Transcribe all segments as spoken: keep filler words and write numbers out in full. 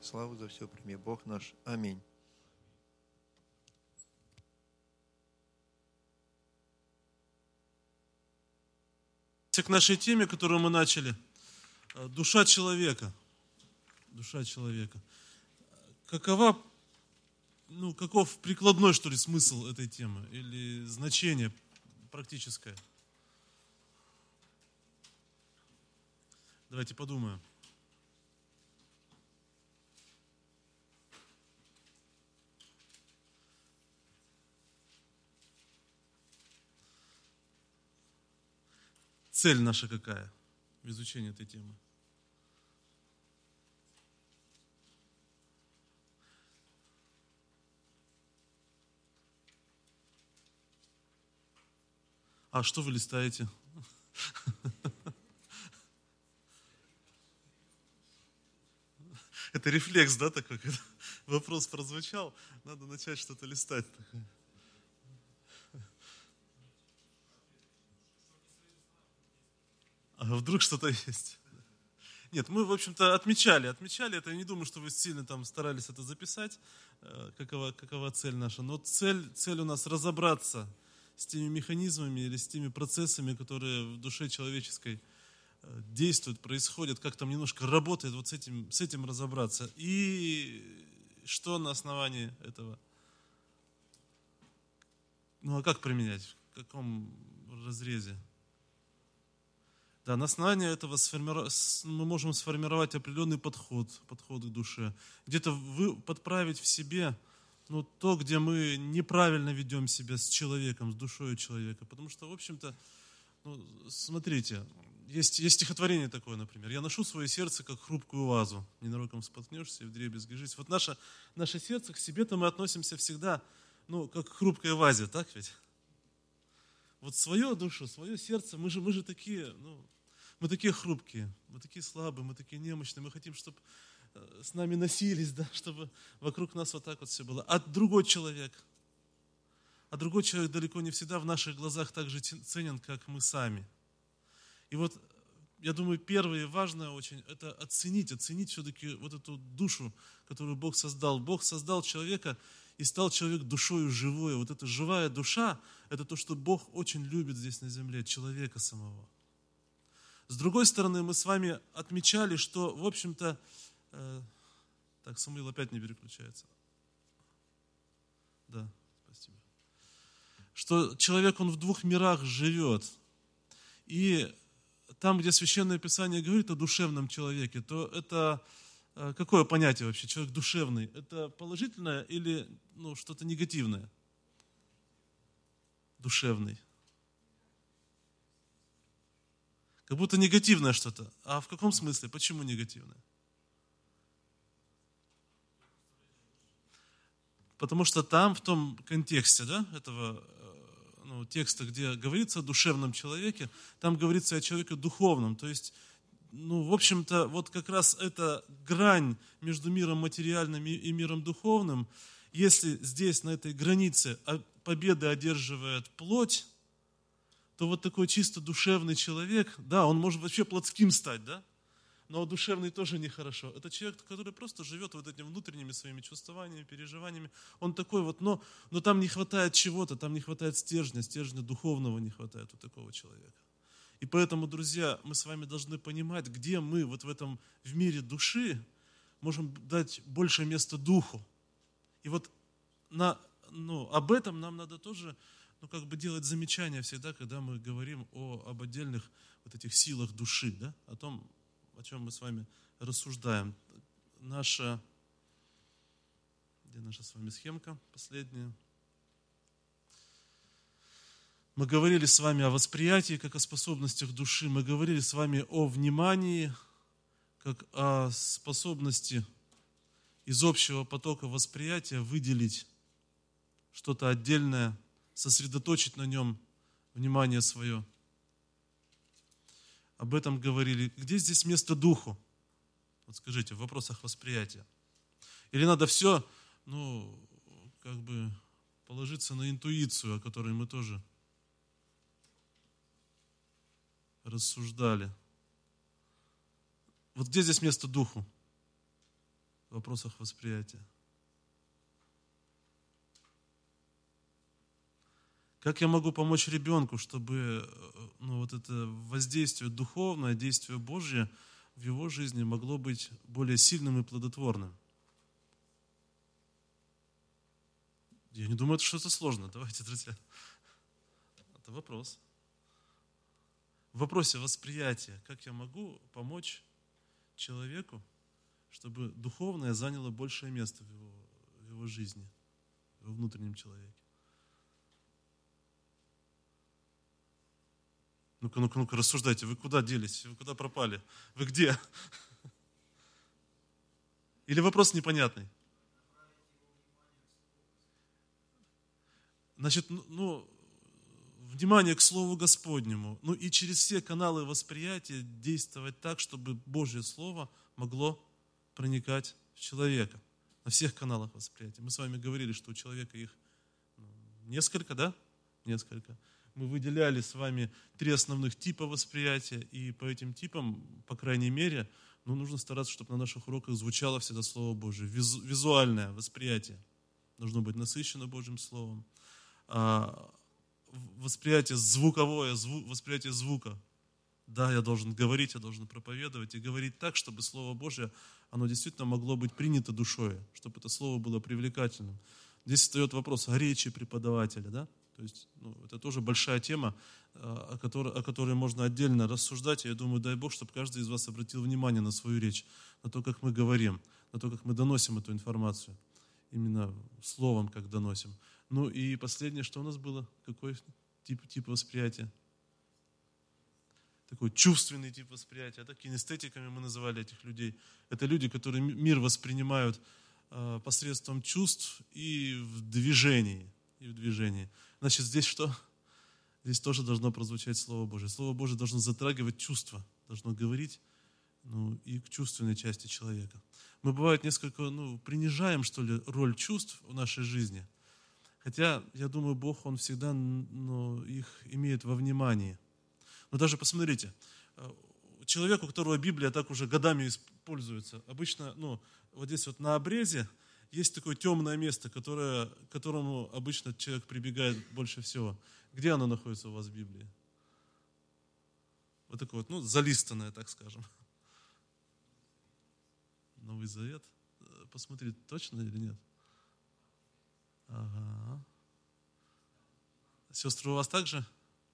славу за все прими, Бог наш. Аминь. К нашей теме, которую мы начали, душа человека. Душа человека. Какова, ну, каков прикладной, что ли, смысл этой темы или значение практическое? Давайте подумаем. Цель наша какая в изучении этой темы? А что вы листаете? Это рефлекс, да, такой, когда вопрос прозвучал, надо начать что-то листать. А вдруг что-то есть? Нет, мы, в общем-то, отмечали, отмечали это. Я не думаю, что вы сильно там старались это записать, какова, какова цель наша. Но цель, цель у нас разобраться с теми механизмами или с теми процессами, которые в душе человеческой действуют, происходят, как там немножко работает, вот с этим, с этим разобраться. И что на основании этого? Ну, а как применять? В каком разрезе? Да, на основании этого мы можем сформировать определенный подход, подход к душе. Где-то вы подправить в себе ну, то, где мы неправильно ведем себя с человеком, с душой человека. Потому что, в общем-то, ну, смотрите, есть, есть стихотворение такое, например. «Я ношу свое сердце, как хрупкую вазу. Ненароком споткнешься и вдребезги жизнь». Вот наше, наше сердце, к себе-то мы относимся всегда, ну, как к хрупкой вазе, так ведь? Вот свою душу, свое сердце, мы же, мы же такие, ну, мы такие хрупкие, мы такие слабые, мы такие немощные, мы хотим, чтобы с нами носились, да, чтобы вокруг нас вот так вот все было. А другой человек, а другой человек далеко не всегда в наших глазах так же ценен, как мы сами. И вот, я думаю, первое и важное очень, это оценить, оценить все-таки вот эту душу, которую Бог создал. Бог создал человека, и стал человек душою живой. Вот эта живая душа, это то, что Бог очень любит здесь на земле, человека самого. С другой стороны, мы с вами отмечали, что, в общем-то, э, так, Самуил опять не переключается. Да, спасибо. Что человек, он в двух мирах живет. И там, где Священное Писание говорит о душевном человеке, то это какое понятие вообще? Человек душевный. Это положительное или ну, что-то негативное? Душевный. Как будто негативное что-то. А в каком смысле? Почему негативное? Потому что там, в том контексте, да, этого ну, текста, где говорится о душевном человеке, там говорится о человеке духовном. То есть, ну, в общем-то, вот как раз эта грань между миром материальным и миром духовным, если здесь, на этой границе, победы одерживает плоть, то вот такой чисто душевный человек, да, он может вообще плотским стать, да, но душевный тоже нехорошо. Это человек, который просто живет вот этими внутренними своими чувствованиями, переживаниями. Он такой вот, но, но там не хватает чего-то, там не хватает стержня, стержня духовного не хватает у такого человека. И поэтому, друзья, мы с вами должны понимать, где мы вот в этом, в мире души можем дать больше места духу. И вот на, ну, об этом нам надо тоже ну, как бы делать замечания всегда, когда мы говорим о, об отдельных вот этих силах души, да? О том, о чем мы с вами рассуждаем. Наша, где наша с вами схемка последняя? Мы говорили с вами о восприятии, как о способностях души. Мы говорили с вами о внимании, как о способности из общего потока восприятия выделить что-то отдельное, сосредоточить на нем внимание свое. Об этом говорили. Где здесь место духу? Вот скажите, в вопросах восприятия. Или надо все, ну, как бы положиться на интуицию, о которой мы тоже рассуждали. Вот где здесь место духу? в вопросах восприятия. Как я могу помочь ребенку, чтобы ну, вот это воздействие духовное, действие Божье в его жизни могло быть более сильным и плодотворным? Я не думаю, что это сложно. Давайте, друзья. Это вопрос. В вопросе восприятия, как я могу помочь человеку, чтобы духовное заняло большее место в его, в его жизни, в его внутреннем человеке? Ну-ка, ну-ка, ну-ка, рассуждайте. Вы куда делись? Вы куда пропали? Вы где? Или вопрос непонятный? Значит, ну, внимание к Слову Господнему. Ну и через все каналы восприятия действовать так, чтобы Божье Слово могло проникать в человека. На всех каналах восприятия. Мы с вами говорили, что у человека их ну, несколько, да? Несколько. Мы выделяли с вами три основных типа восприятия, и по этим типам, по крайней мере, ну, нужно стараться, чтобы на наших уроках звучало всегда Слово Божие. Визу, визуальное восприятие должно быть насыщено Божьим Словом. А, восприятие звуковое, зву, восприятие звука. Да, я должен говорить, я должен проповедовать и говорить так, чтобы Слово Божие, оно действительно могло быть принято душой, чтобы это Слово было привлекательным. Здесь встает вопрос о речи преподавателя, да? То есть, ну, это тоже большая тема, о которой, о которой можно отдельно рассуждать. И я думаю, дай Бог, чтобы каждый из вас обратил внимание на свою речь, на то, как мы говорим, на то, как мы доносим эту информацию. Именно словом, как доносим. Ну и последнее, что у нас было? Какой тип, тип восприятия? Такой чувственный тип восприятия. Да? Кинестетиками мы называли этих людей. Это люди, которые мир воспринимают э, посредством чувств и в движении. И в движении. Значит, здесь что? Здесь тоже должно прозвучать Слово Божие. Слово Божие должно затрагивать чувства, должно говорить ну, и к чувственной части человека. Мы, бывает, несколько ну, принижаем, что ли, роль чувств в нашей жизни. Хотя, я думаю, Бог, Он всегда ну, их имеет во внимании. Но даже посмотрите, человек, у которого Библия так уже годами используется, обычно, ну, вот здесь вот на обрезе есть такое темное место, которое, к которому обычно человек прибегает больше всего. Где оно находится у вас в Библии? Вот такое вот, ну, залистанное, так скажем. Новый Завет. Посмотри, точно или нет? Ага. Сестры, у вас так же?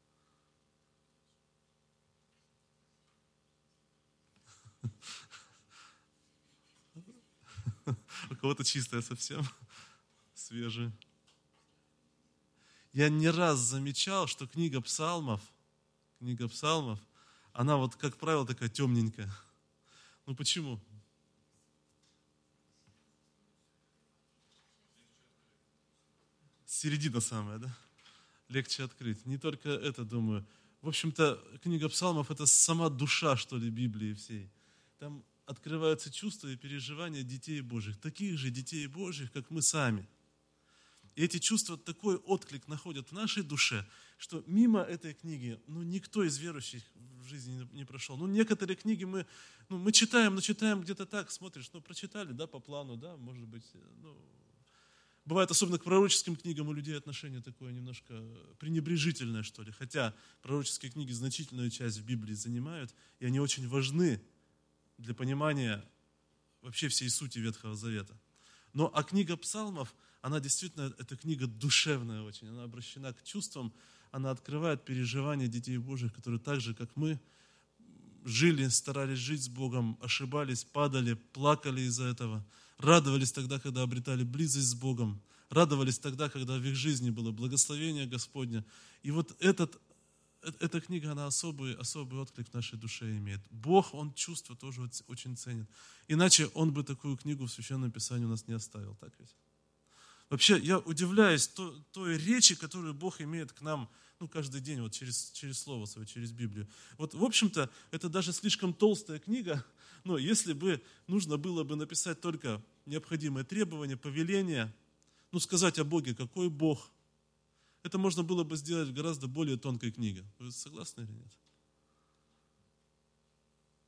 У кого-то чистая совсем, свежая. Я не раз замечал, что книга псалмов, книга псалмов, она вот, как правило, такая темненькая. Ну почему? Середина самая, да? Легче открыть. Не только это, думаю. В общем-то, книга псалмов – это сама душа, что ли, Библии всей. Там открываются чувства и переживания детей Божьих, таких же детей Божьих, как мы сами. И эти чувства такой отклик находят в нашей душе, что мимо этой книги ну, никто из верующих в жизни не прошел. Ну, некоторые книги мы, ну, мы читаем, но читаем где-то так, смотришь, ну, прочитали, да, по плану, да, может быть, ну, бывает, особенно к пророческим книгам у людей отношение такое немножко пренебрежительное, что ли, хотя пророческие книги значительную часть в Библии занимают, и они очень важны для понимания вообще всей сути Ветхого Завета. Но а книга псалмов, она действительно, это книга душевная очень, она обращена к чувствам, она открывает переживания детей Божьих, которые так же, как мы, жили, старались жить с Богом, ошибались, падали, плакали из-за этого, радовались тогда, когда обретали близость с Богом, радовались тогда, когда в их жизни было благословение Господне. И вот этот Эта книга, она особый, особый отклик в нашей душе имеет. Бог, Он чувства тоже очень ценит. Иначе Он бы такую книгу в Священном Писании у нас не оставил. Так ведь? Вообще, я удивляюсь той, той речи, которую Бог имеет к нам ну, каждый день вот через, через Слово Свое, через Библию. Вот, в общем-то, это даже слишком толстая книга, но если бы нужно было бы написать только необходимые требования, повеления, ну, сказать о Боге, какой Бог, это можно было бы сделать в гораздо более тонкой книге. Вы согласны или нет?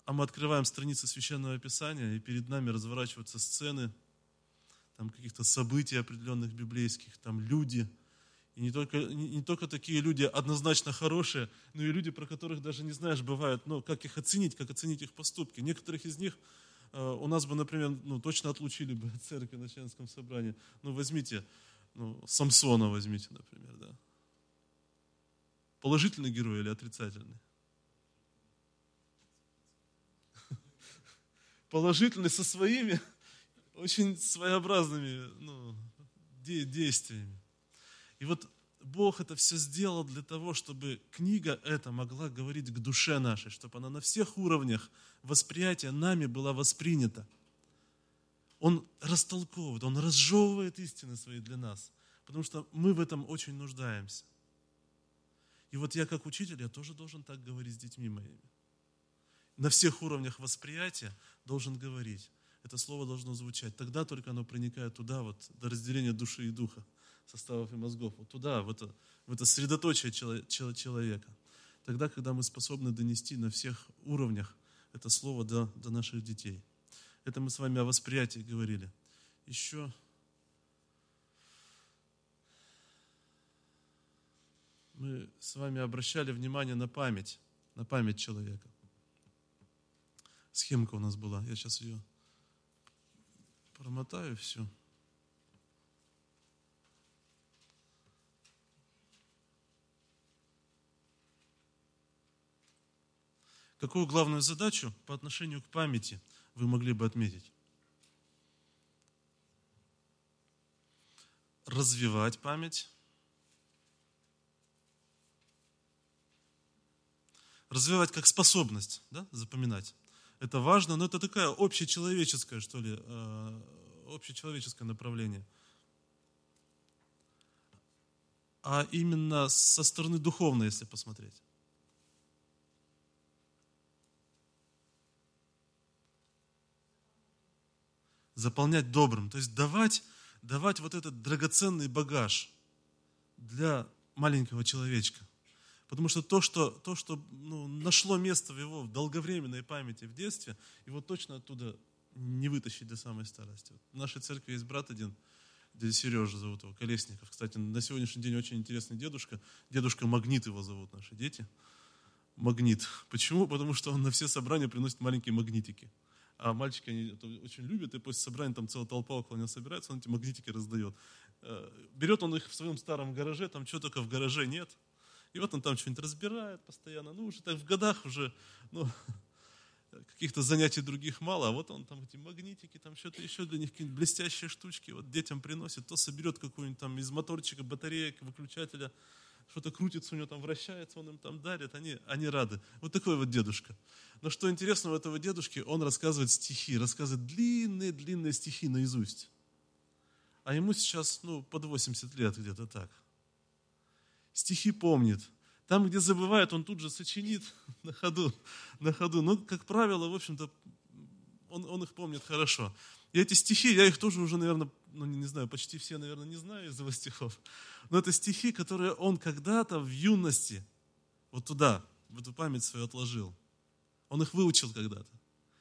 а мы открываем страницы Священного Писания, и перед нами разворачиваются сцены там, каких-то событий определенных библейских, там люди. И не только, не, не только такие люди однозначно хорошие, но и люди, про которых даже не знаешь, бывает, ну, как их оценить, как оценить их поступки. Некоторых из них э, у нас бы, например, ну, точно отлучили бы от церкви на членском собрании. Ну, возьмите, ну, Самсона возьмите, например, да. Положительный герой или отрицательный? Положительный со своими очень своеобразными ну, действиями. И вот Бог это все сделал для того, чтобы книга эта могла говорить к душе нашей, чтобы она на всех уровнях восприятия нами была воспринята. Он растолковывает, Он разжевывает истины свои для нас, потому что мы в этом очень нуждаемся. И вот я как учитель, я тоже должен так говорить с детьми моими. На всех уровнях восприятия должен говорить. Это слово должно звучать. Тогда только оно проникает туда, вот, до разделения души и духа, составов и мозгов. Вот туда, в это, в это средоточие человека. Тогда, когда мы способны донести на всех уровнях это слово до, до наших детей. Это мы с вами о восприятии говорили. Еще... Мы с вами обращали внимание на память, на память человека. Схемка у нас была, я сейчас ее промотаю все. Какую главную задачу по отношению к памяти вы могли бы отметить? Развивать память. Развивать как способность, да, запоминать. Это важно, но это такая общечеловеческое, что ли, общечеловеческое направление. А именно со стороны духовной, если посмотреть. Заполнять добрым, то есть давать, давать вот этот драгоценный багаж для маленького человечка. Потому что то, что, то, что ну, нашло место в его долговременной памяти в детстве, его точно оттуда не вытащить до самой старости. Вот в нашей церкви есть брат один, дядя Сережа зовут его, Колесников. Кстати, на сегодняшний день очень интересный дедушка. Дедушка Магнит его зовут наши дети. Магнит. Почему? Потому что он на все собрания приносит маленькие магнитики. А мальчики они это очень любят, и после собрания там целая толпа около него собирается, он эти магнитики раздает. Берет он их в своем старом гараже, там чего только в гараже нет. И вот он там что-нибудь разбирает постоянно. Ну, уже так в годах уже, ну, каких-то занятий других мало. А вот он там эти магнитики, там что-то еще для них, какие-нибудь блестящие штучки. Вот детям приносит. То соберет какую-нибудь там из моторчика, батареек, выключателя. Что-то крутится у него там, вращается, он им там дарит. Они, они рады. Вот такой вот дедушка. Но что интересно у этого дедушки, он рассказывает стихи. Рассказывает длинные-длинные стихи наизусть. А ему сейчас, ну, под восемьдесят лет где-то так. Стихи помнит. Там, где забывает, он тут же сочинит на ходу. На ходу. Но, как правило, в общем-то, он, он их помнит хорошо. И эти стихи, я их тоже уже, наверное, ну, не знаю, почти все, наверное, не знаю из его стихов. Но это стихи, которые он когда-то в юности вот туда, в эту память свою отложил. Он их выучил когда-то.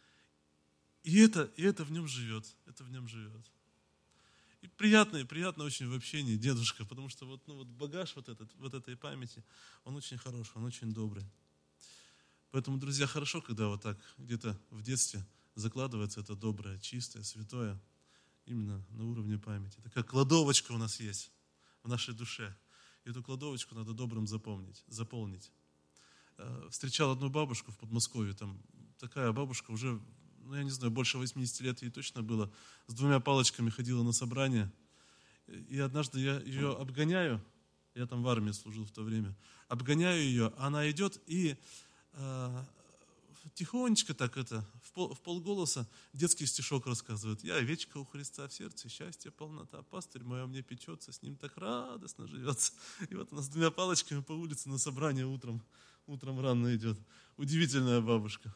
И это, и это в нем живет. Это в нем живет. И приятно, и приятно очень в общении дедушка, потому что вот, ну, вот багаж вот, этот, вот этой памяти, он очень хороший, он очень добрый. Поэтому, друзья, хорошо, когда вот так где-то в детстве закладывается это доброе, чистое, святое, именно на уровне памяти. Такая кладовочка у нас есть в нашей душе. И эту кладовочку надо добрым запомнить, заполнить. Встречал одну бабушку в Подмосковье, там такая бабушка уже, ну, я не знаю, больше восемьдесят лет ей точно было, с двумя палочками ходила на собрание. И однажды я ее обгоняю, я там в армии служил в то время, обгоняю ее, она идет и э, тихонечко так это, в, пол, в полголоса детский стишок рассказывает. «Я овечка у Христа в сердце, счастье, полнота, пастырь мой о мне печется, с ним так радостно живется». И вот она с двумя палочками по улице на собрание утром, утром рано идет. Удивительная бабушка.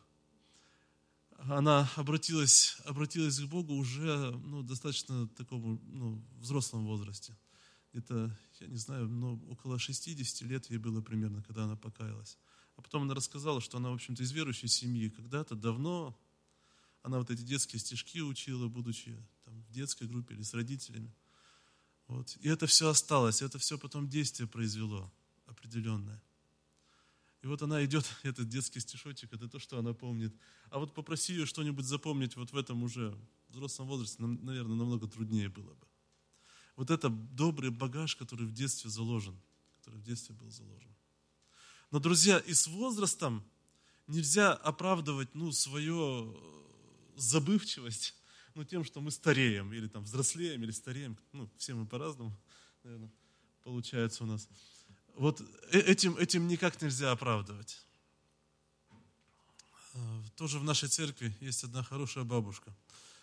Она обратилась, обратилась к Богу уже ну, достаточно такому ну, взрослом возрасте. Где-то, я не знаю, ну, около шестидесяти лет ей было примерно, когда она покаялась. А потом она рассказала, что она, в общем-то, из верующей семьи. Когда-то давно она вот эти детские стишки учила, будучи там, в детской группе или с родителями. Вот. И это все осталось, это все потом действие произвело определенное. И вот она идет, этот детский стишочек, это то, что она помнит. А вот попроси ее что-нибудь запомнить вот в этом уже взрослом возрасте, наверное, намного труднее было бы. Вот это добрый багаж, который в детстве заложен, который в детстве был заложен. Но, друзья, и с возрастом нельзя оправдывать ну, свою забывчивость ну, тем, что мы стареем, или там взрослеем, или стареем. Ну, все мы по-разному, наверное, получается у нас. Вот этим, этим никак нельзя оправдывать. Тоже в нашей церкви есть одна хорошая бабушка.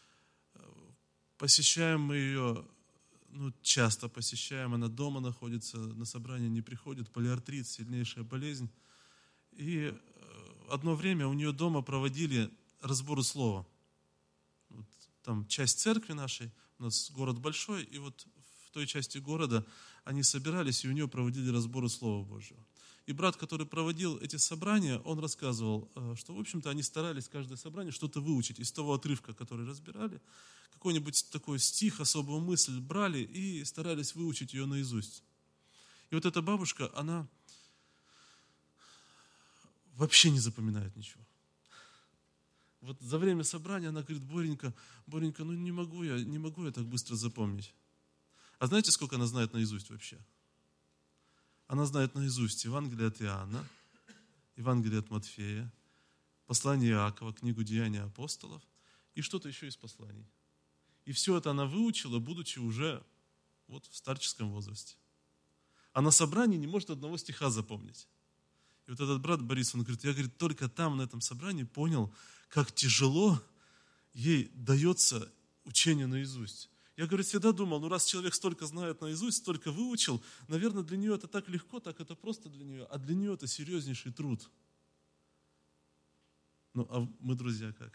Посещаем мы ее, ну, часто посещаем, она дома находится, на собрание не приходит, полиартрит, сильнейшая болезнь. И одно время у нее дома проводили разборы слова. Вот там часть церкви нашей, у нас город большой, и вот в той части города они собирались, и у нее проводили разборы Слова Божьего. И брат, который проводил эти собрания, он рассказывал, что, в общем-то, они старались каждое собрание что-то выучить из того отрывка, который разбирали. Какой-нибудь такой стих, особую мысль брали и старались выучить ее наизусть. И вот эта бабушка, она вообще не запоминает ничего. Вот за время собрания она говорит: Боренька, Боренька, ну не могу я, не могу я так быстро запомнить. А знаете, сколько она знает наизусть вообще? Она знает наизусть Евангелие от Иоанна, Евангелие от Матфея, послание Иакова, книгу Деяния апостолов и что-то еще из посланий. И все это она выучила, будучи уже вот в старческом возрасте. А на собрании не может одного стиха запомнить. И вот этот брат Борис, он говорит, я, говорит, только там, на этом собрании понял, как тяжело ей дается учение наизусть. Я, говорит, всегда думал, ну раз человек столько знает наизусть, столько выучил, наверное, для нее это так легко, так это просто для нее, а для нее это серьезнейший труд. Ну, а мы, друзья, как?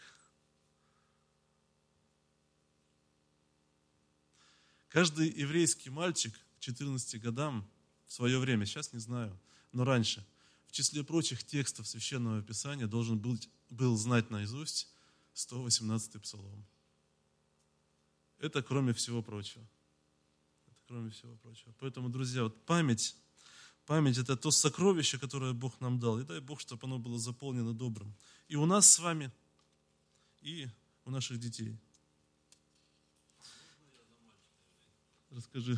Каждый еврейский мальчик к четырнадцати годам в свое время, сейчас не знаю, но раньше, в числе прочих текстов Священного Писания должен был, был знать наизусть сто восемнадцатый псалом. Это кроме всего прочего. Это кроме всего прочего. Поэтому, друзья, вот память, память – это то сокровище, которое Бог нам дал. И дай Бог, чтобы оно было заполнено добрым. И у нас с вами, и у наших детей. Расскажи.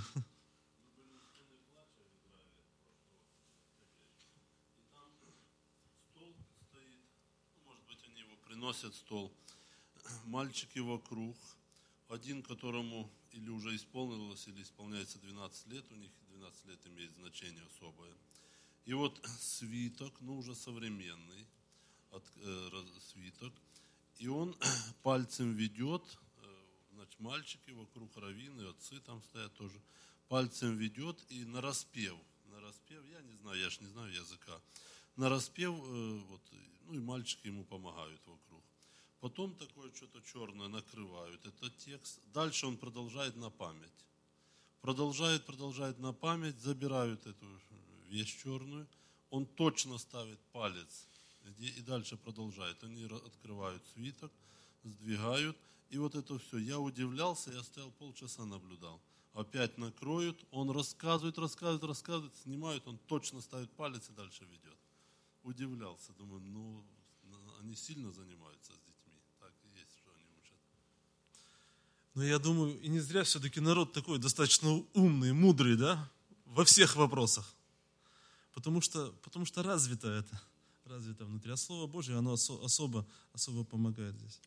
Приносят стол. Мальчики вокруг. Один, которому или уже исполнилось, или исполняется двенадцать лет, у них двенадцать лет имеет значение особое. И вот свиток, ну уже современный от, э, свиток, и он пальцем ведет, э, значит, мальчики вокруг, раввины, отцы там стоят тоже, пальцем ведет и нараспев, нараспев, я не знаю, я ж не знаю языка, нараспев, э, вот, ну и мальчики ему помогают вокруг. Потом такое что-то черное накрывают, этот текст. Дальше он продолжает на память. Продолжает, продолжает на память, забирают эту вещь черную. Он точно ставит палец и дальше продолжает. Они открывают свиток, сдвигают. И вот это все. Я удивлялся, я стоял полчаса наблюдал. Опять накроют, он рассказывает, рассказывает, рассказывает, снимают, он точно ставит палец и дальше ведет. Удивлялся, думаю, ну, они сильно занимаются с детьми. Так и есть, что они учат. Но я думаю, и не зря все-таки народ такой достаточно умный, мудрый, да, во всех вопросах. Потому что, потому что развито это, развито внутри. А Слово Божье, оно особо, особо помогает здесь.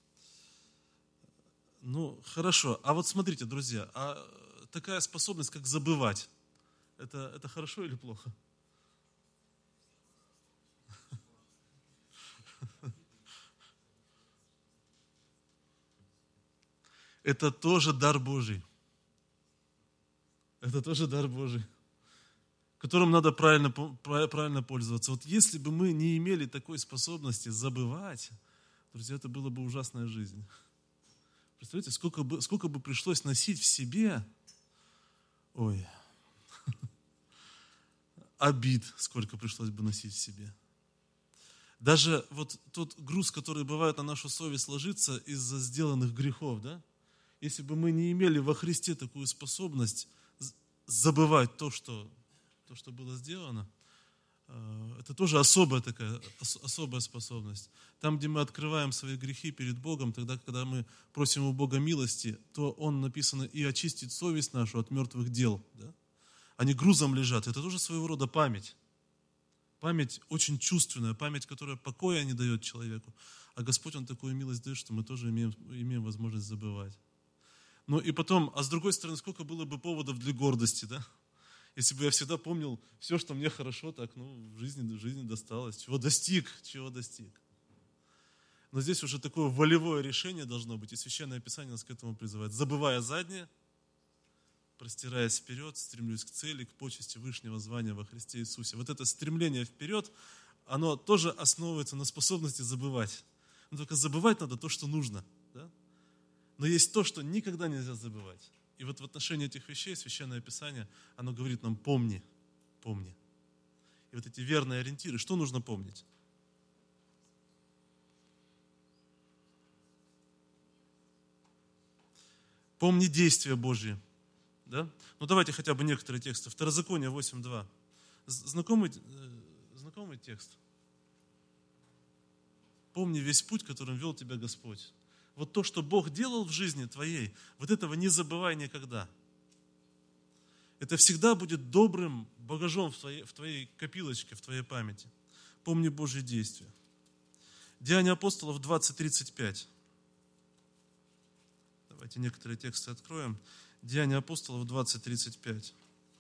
Ну, хорошо. А вот смотрите, друзья, а такая способность, как забывать, это, это хорошо или плохо? Это тоже дар Божий. Это тоже дар Божий, которым надо правильно, правильно пользоваться. Вот если бы мы не имели такой способности забывать, друзья, это была бы ужасная жизнь. Представляете, сколько бы, сколько бы пришлось носить в себе, ой, обид, сколько пришлось бы носить в себе. Даже вот тот груз, который бывает на нашу совесть, ложится из-за сделанных грехов, да? Если бы мы не имели во Христе такую способность забывать то, что, то, что было сделано, это тоже особая такая, особая способность. Там, где мы открываем свои грехи перед Богом, тогда, когда мы просим у Бога милости, то Он, написано, и очистит совесть нашу от мертвых дел. Да? Они грузом лежат. Это тоже своего рода память. Память очень чувственная, память, которая покоя не дает человеку. А Господь, Он такую милость дает, что мы тоже имеем, имеем возможность забывать. Ну и потом, а с другой стороны, сколько было бы поводов для гордости, да? Если бы я всегда помнил все, что мне хорошо, так, ну, в жизни, в жизни досталось. Чего достиг, чего достиг. Но здесь уже такое волевое решение должно быть, и Священное Писание нас к этому призывает. Забывая заднее, простираясь вперед, стремлюсь к цели, к почести вышнего звания во Христе Иисусе. Вот это стремление вперед, оно тоже основывается на способности забывать. Но только забывать надо то, что нужно. Да? Но есть то, что никогда нельзя забывать. И вот в отношении этих вещей Священное Писание, оно говорит нам: помни, помни. И вот эти верные ориентиры, что нужно помнить? Помни действия Божьи. Да? Ну давайте хотя бы некоторые тексты. Второзаконие восемь два. Знакомый, знакомый текст? Помни весь путь, которым вел тебя Господь. Вот то, что Бог делал в жизни твоей, вот этого не забывай никогда. Это всегда будет добрым багажом в твоей, в твоей копилочке, в твоей памяти. Помни Божьи действия. Деяния апостолов двадцать тридцать пять. Давайте некоторые тексты откроем. Деяния апостолов двадцать тридцать пять.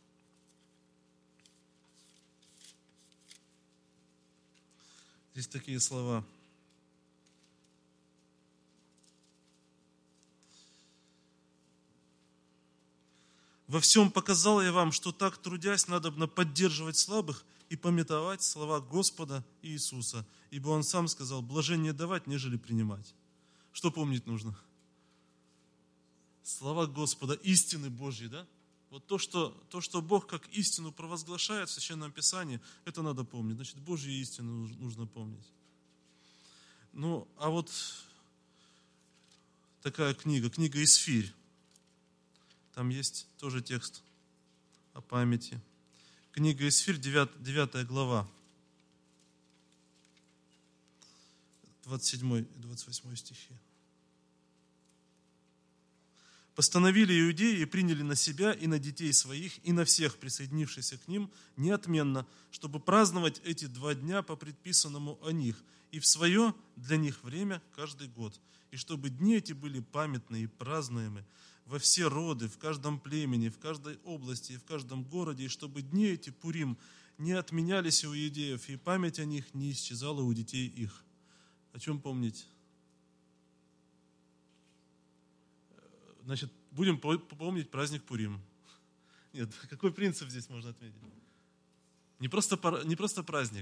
Здесь такие слова. Во всем показал я вам, что так, трудясь, надобно поддерживать слабых и памятовать слова Господа Иисуса, ибо Он сам сказал: блажение давать, нежели принимать. Что помнить нужно? Слова Господа, истины Божьи, да? Вот то что, то, что Бог как истину провозглашает в Священном Писании, это надо помнить. Значит, Божьи истины нужно помнить. Ну, а вот такая книга, книга Исфирь. Там есть тоже текст о памяти. Книга Исфирь, девятая глава, двадцать седьмой и двадцать восьмой стихи. «Постановили иудеи и приняли на себя и на детей своих, и на всех присоединившихся к ним неотменно, чтобы праздновать эти два дня по предписанному о них, и в свое для них время каждый год, и чтобы дни эти были памятны и празднуемы во все роды, в каждом племени, в каждой области и в каждом городе, и чтобы дни эти, Пурим, не отменялись у иудеев, и память о них не исчезала у детей их». О чем помнить? Значит, будем помнить праздник Пурим. Нет, какой принцип здесь можно отметить? Не просто, не просто праздник,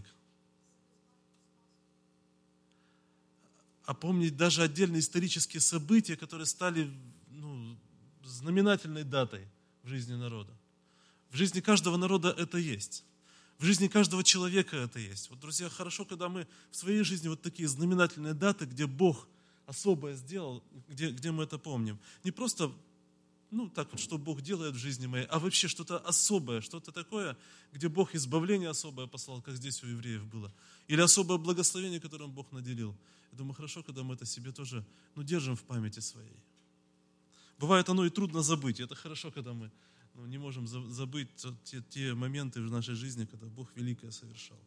а помнить даже отдельные исторические события, которые стали, ну, знаменательной датой в жизни народа. В жизни каждого народа это есть. В жизни каждого человека это есть. Вот, друзья, хорошо, когда мы в своей жизни вот такие знаменательные даты, где Бог особое сделал, где, где мы это помним. Не просто, ну, так вот, что Бог делает в жизни моей, а вообще что-то особое, что-то такое, где Бог избавление особое послал, как здесь у евреев было. Или особое благословение, которым Бог наделил. Я думаю, хорошо, когда мы это себе тоже, ну, держим в памяти своей. Бывает, оно и трудно забыть. Это хорошо, когда мы, ну, не можем забыть те, те моменты в нашей жизни, когда Бог великое совершал.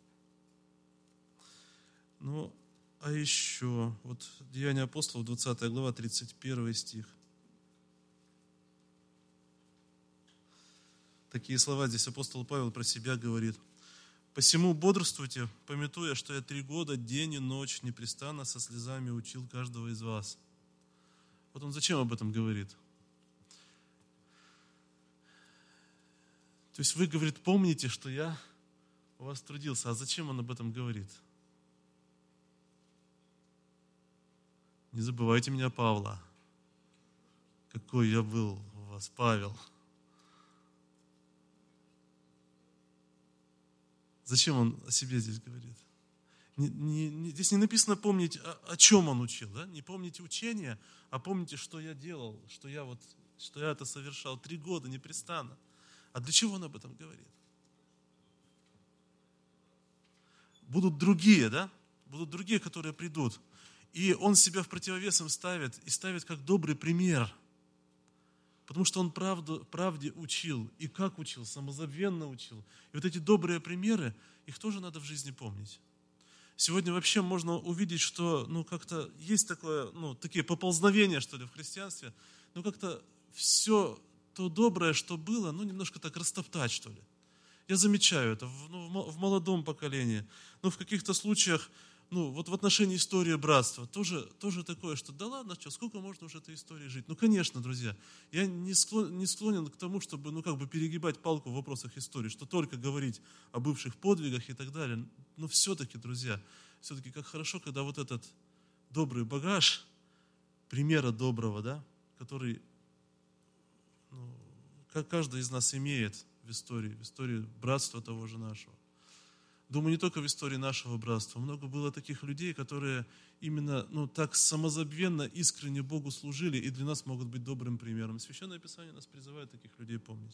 Ну, а еще, вот Деяния апостолов, двадцатая глава, тридцать первый стих. Такие слова здесь апостол Павел про себя говорит. «Посему бодрствуйте, памятуя, что я три года, день и ночь, непрестанно со слезами учил каждого из вас». Вот он зачем об этом говорит? То есть вы, говорит, помните, что я у вас трудился. А зачем он об этом говорит? Не забывайте меня, Павла. Какой я был у вас, Павел. Зачем он о себе здесь говорит? Не, не, не, здесь не написано помнить, о, о чем он учил. Да? Не помните учения, а помните, что я делал, что я, вот, что я это совершал три года непрестанно. А для чего он об этом говорит? Будут другие, да? Будут другие, которые придут. И он себя в противовес им ставит, и ставит как добрый пример. Потому что он правду, правде учил. И как учил? Самозабвенно учил. И вот эти добрые примеры, их тоже надо в жизни помнить. Сегодня вообще можно увидеть, что ну, как-то есть такое, ну, такие поползновения, что ли, в христианстве. Ну, как-то все то доброе, что было, ну, немножко так растоптать, что ли. Я замечаю это в, ну, в молодом поколении. Ну, в каких-то случаях, ну, вот в отношении истории братства, тоже, тоже такое, что да ладно, что, сколько можно уже этой истории жить? Ну, конечно, друзья, я не склонен, не склонен к тому, чтобы, ну, как бы перегибать палку в вопросах истории, что только говорить о бывших подвигах и так далее. Но все-таки, друзья, все-таки как хорошо, когда вот этот добрый багаж, примера доброго, да, который, ну, как каждый из нас имеет в истории, в истории братства того же нашего. Думаю, не только в истории нашего братства. Много было таких людей, которые именно ну, так самозабвенно, искренне Богу служили и для нас могут быть добрым примером. Священное Писание нас призывает таких людей помнить.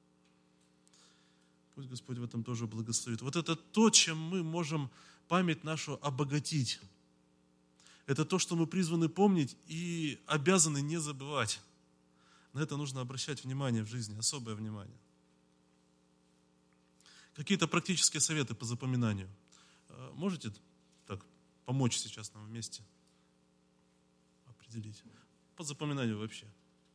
Пусть Господь в этом тоже благословит. Вот это то, чем мы можем память нашу обогатить. Это то, что мы призваны помнить и обязаны не забывать. На это нужно обращать внимание в жизни, особое внимание. Какие-то практические советы по запоминанию. Можете так помочь сейчас нам вместе определить? По запоминанию вообще.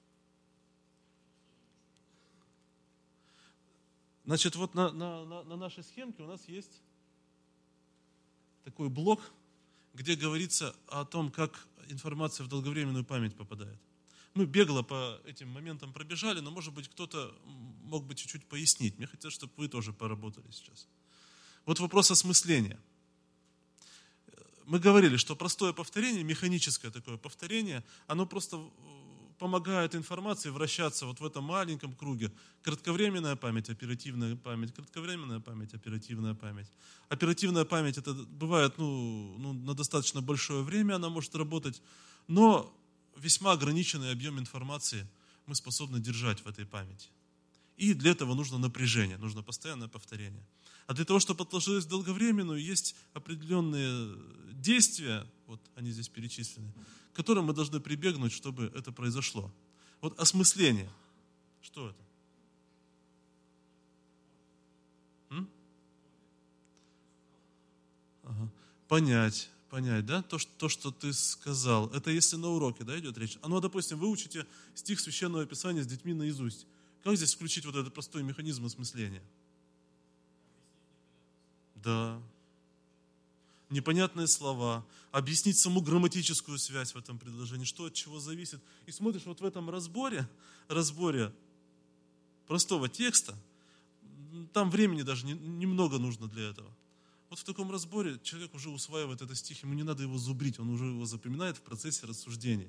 Значит, вот на, на, на нашей схемке у нас есть такой блок, где говорится о том, как информация в долговременную память попадает. Мы бегло по этим моментам пробежали, но, может быть, кто-то мог бы чуть-чуть пояснить. Мне хотелось, чтобы вы тоже поработали сейчас. Вот вопрос осмысления. Мы говорили, что простое повторение, механическое такое повторение, оно просто помогает информации вращаться вот в этом маленьком круге. Кратковременная память, оперативная память, кратковременная память, оперативная память. Оперативная память, это бывает ну, ну, на достаточно большое время она может работать, но весьма ограниченный объем информации мы способны держать в этой памяти. И для этого нужно напряжение, нужно постоянное повторение. А для того, чтобы отложилось в долговременную, есть определенные действия, вот они здесь перечислены, к которым мы должны прибегнуть, чтобы это произошло. Вот осмысление. Что это? М? Ага. Понять. Понять, да, то что, то, что ты сказал. Это если на уроке, да, идет речь. А ну, допустим, вы учите стих Священного Писания с детьми наизусть. Как здесь включить вот этот простой механизм осмысления? Да. Непонятные слова. Объяснить саму грамматическую связь в этом предложении, что от чего зависит. И смотришь вот в этом разборе, разборе простого текста, там времени даже не, немного нужно для этого. Вот в таком разборе человек уже усваивает этот стих, ему не надо его зубрить, он уже его запоминает в процессе рассуждений.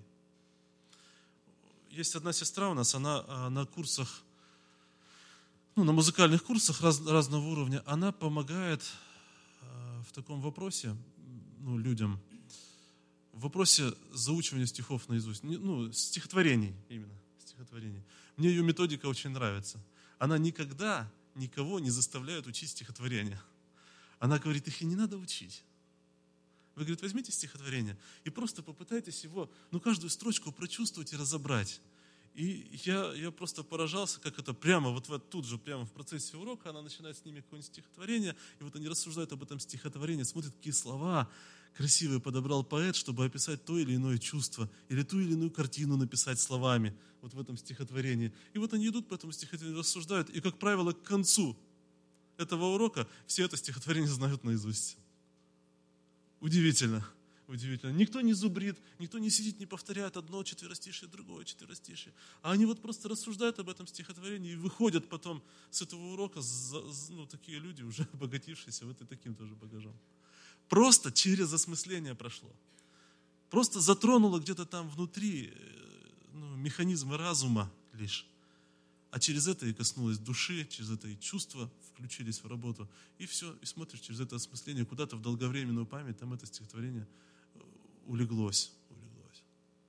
Есть одна сестра у нас, она на курсах, ну, на музыкальных курсах раз, разного уровня, она помогает в таком вопросе, ну, людям, в вопросе заучивания стихов наизусть, ну, стихотворений именно, стихотворений. Мне ее методика очень нравится. Она никогда никого не заставляет учить стихотворения. Она говорит, их и не надо учить. Вы, говорит, возьмите стихотворение и просто попытайтесь его, ну, каждую строчку прочувствовать и разобрать. И я, я просто поражался, как это прямо, вот, вот тут же, прямо в процессе урока, она начинает с ними какое-нибудь стихотворение, и вот они рассуждают об этом стихотворении, смотрят, какие слова красивые подобрал поэт, чтобы описать то или иное чувство, или ту или иную картину написать словами, вот в этом стихотворении. И вот они идут по этому стихотворению, рассуждают, и, как правило, к концу этого урока все это стихотворение знают наизусть. Удивительно, удивительно. Никто не зубрит, никто не сидит, не повторяет одно четверостишие, другое четверостишие. А они вот просто рассуждают об этом стихотворении и выходят потом с этого урока, ну, такие люди, уже обогатившиеся вот и таким тоже багажом. Просто через осмысление прошло. Просто затронуло где-то там внутри ну, механизмы разума лишь. А через это и коснулось души, через это и чувства включились в работу. И все, и смотришь через это осмысление куда-то в долговременную память, там это стихотворение улеглось. улеглось.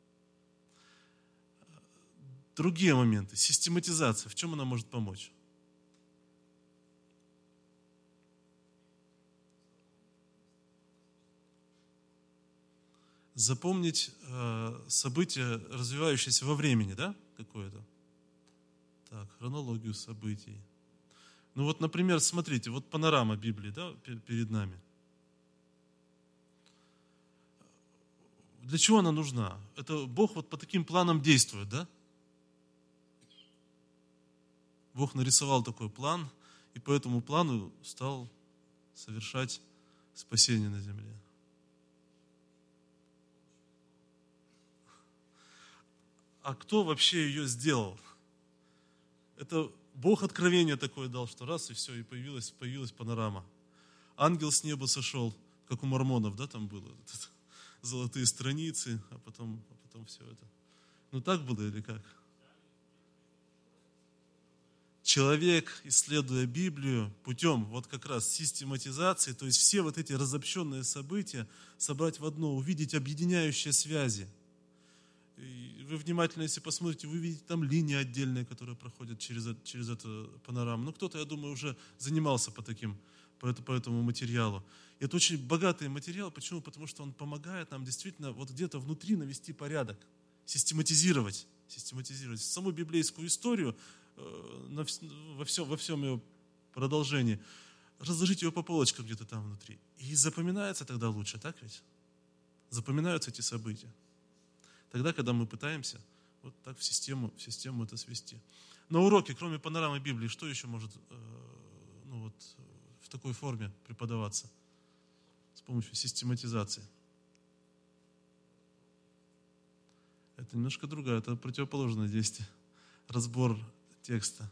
Другие моменты. Систематизация. В чем она может помочь? Запомнить э, события, развивающиеся во времени, да, какое-то? Так, хронологию событий. Ну вот, например, смотрите, вот панорама Библии, да, перед нами. Для чего она нужна? Это Бог вот по таким планам действует, да? Бог нарисовал такой план, и по этому плану стал совершать спасение на земле. А кто вообще ее сделал? Это Бог откровение такое дал, что раз, и все, и появилась, появилась панорама. Ангел с неба сошел, как у мормонов, да, там было, золотые страницы, а потом, а потом все это. Ну так было или как? Человек, исследуя Библию путем вот как раз систематизации, то есть все вот эти разобщенные события собрать в одно, увидеть объединяющие связи. И вы внимательно, если посмотрите, вы видите там линии отдельные, которые проходят через, через эту панораму. Ну, кто-то, я думаю, уже занимался по, таким, по, это, по этому материалу. И это очень богатый материал. Почему? Потому что он помогает нам действительно вот где-то внутри навести порядок, систематизировать, систематизировать саму библейскую историю э, на, во, всем, во всем ее продолжении, разложить ее по полочкам где-то там внутри. И запоминается тогда лучше, так ведь? Запоминаются эти события. Тогда, когда мы пытаемся вот так в систему, в систему это свести. На уроке, кроме панорамы Библии, что еще может э, ну вот, в такой форме преподаваться с помощью систематизации? Это немножко другое, это противоположное действие. Разбор текста.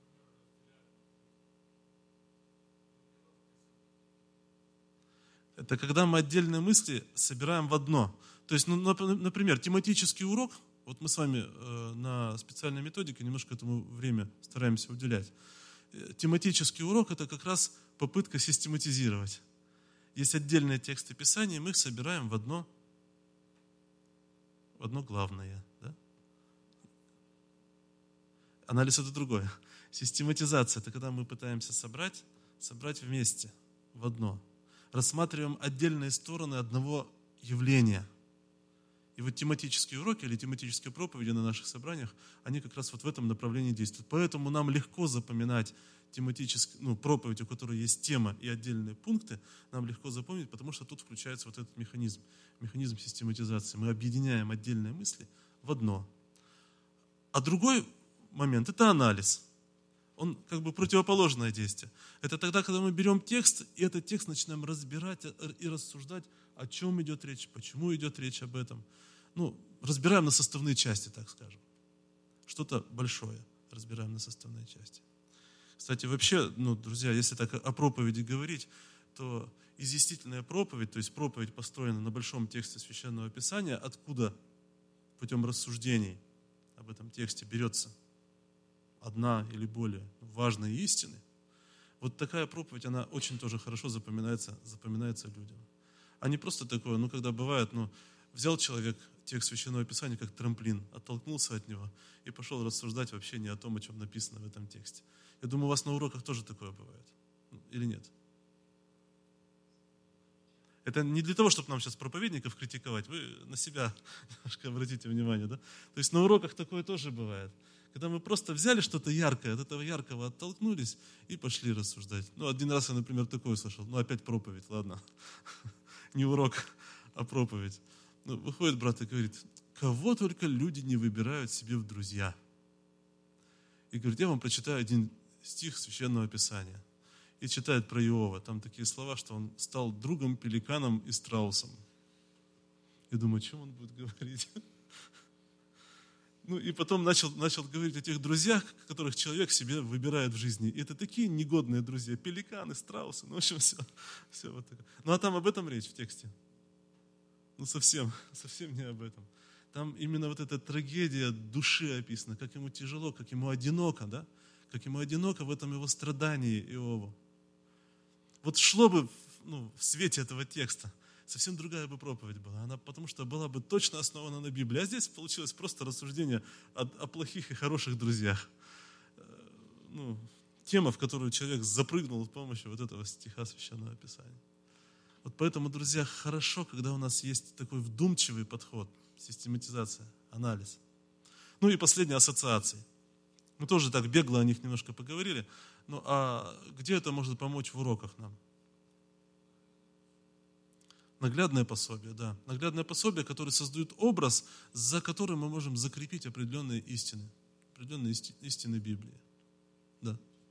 Это когда мы отдельные мысли собираем в одно. То есть, ну, например, тематический урок, вот мы с вами э, на специальной методике немножко этому время стараемся уделять. Тематический урок – это как раз попытка систематизировать. Есть отдельные тексты Писания, мы их собираем в одно, в одно главное. Да? Анализ – это другое. Систематизация – это когда мы пытаемся собрать, собрать вместе, в одно. Рассматриваем отдельные стороны одного явления. И вот тематические уроки или тематические проповеди на наших собраниях, они как раз вот в этом направлении действуют. Поэтому нам легко запоминать тематическую, ну, проповедь, у которой есть тема и отдельные пункты, нам легко запомнить, потому что тут включается вот этот механизм, механизм систематизации. Мы объединяем отдельные мысли в одно. А другой момент – это анализ. Он как бы противоположное действие. Это тогда, когда мы берем текст, и этот текст начинаем разбирать и рассуждать, о чем идет речь, почему идет речь об этом. Ну, разбираем на составные части, так скажем. Что-то большое разбираем на составные части. Кстати, вообще, ну, друзья, если так о проповеди говорить, то изъяснительная проповедь, то есть проповедь, построена на большом тексте Священного Писания, откуда путем рассуждений об этом тексте берется одна или более важные истины, вот такая проповедь, она очень тоже хорошо запоминается, запоминается людям. А не просто такое, ну, когда бывает, ну, взял человек текст Священного Писания как трамплин, оттолкнулся от него и пошел рассуждать вообще не о том, о чем написано в этом тексте. Я думаю, у вас на уроках тоже такое бывает. Или нет? Это не для того, чтобы нам сейчас проповедников критиковать, вы на себя немножко обратите внимание, да? То есть на уроках такое тоже бывает. Когда мы просто взяли что-то яркое, от этого яркого оттолкнулись и пошли рассуждать. Ну, один раз я, например, такое слышал. Ну, опять проповедь, ладно. Не урок, а проповедь. Ну, выходит брат и говорит, кого только люди не выбирают себе в друзья. И говорит, я вам прочитаю один стих Священного Писания. И читает про Иова. Там такие слова, что он стал другом, пеликаном и страусом. Я думаю, о чем он будет говорить? Ну и потом начал, начал говорить о тех друзьях, которых человек себе выбирает в жизни. И это такие негодные друзья, пеликаны, страусы, ну в общем все. все вот такое. Ну а там об этом речь в тексте. Ну совсем, совсем не об этом. Там именно вот эта трагедия души описана, как ему тяжело, как ему одиноко, да? Как ему одиноко в этом его страдании Иову. Вот шло бы ну, в свете этого текста, совсем другая бы проповедь была. Она потому что была бы точно основана на Библии. А здесь получилось просто рассуждение о, о плохих и хороших друзьях. Ну, тема, в которую человек запрыгнул с помощью вот этого стиха Священного Писания. Вот поэтому, друзья, хорошо, когда у нас есть такой вдумчивый подход, систематизация, анализ. Ну и последние ассоциации. Мы тоже так бегло о них немножко поговорили. Ну а где это может помочь в уроках нам? Наглядное пособие, да. Наглядное пособие, которое создает образ, за которым мы можем закрепить определенные истины. Определенные истины Библии. Да.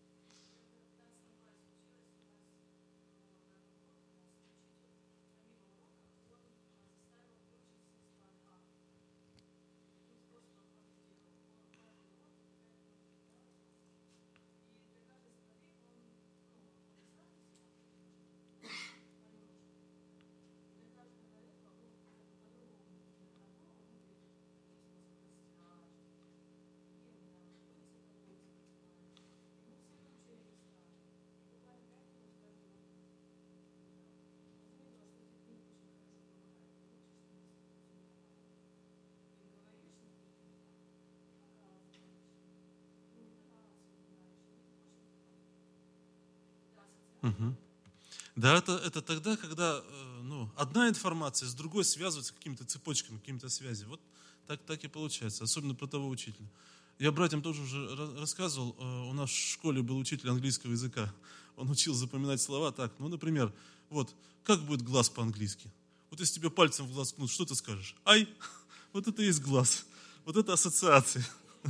Угу. Да, это, это тогда, когда ну, одна информация с другой связывается какими-то цепочками, какими-то связями. Вот так, так и получается, особенно про того учителя. Я братьям тоже уже рассказывал, у нас в школе был учитель английского языка. Он учил запоминать слова так, ну, например, вот, как будет глаз по-английски? Вот если тебе пальцем в глаз ткнут, что ты скажешь? Ай! Вот это и есть глаз. Вот это ассоциации.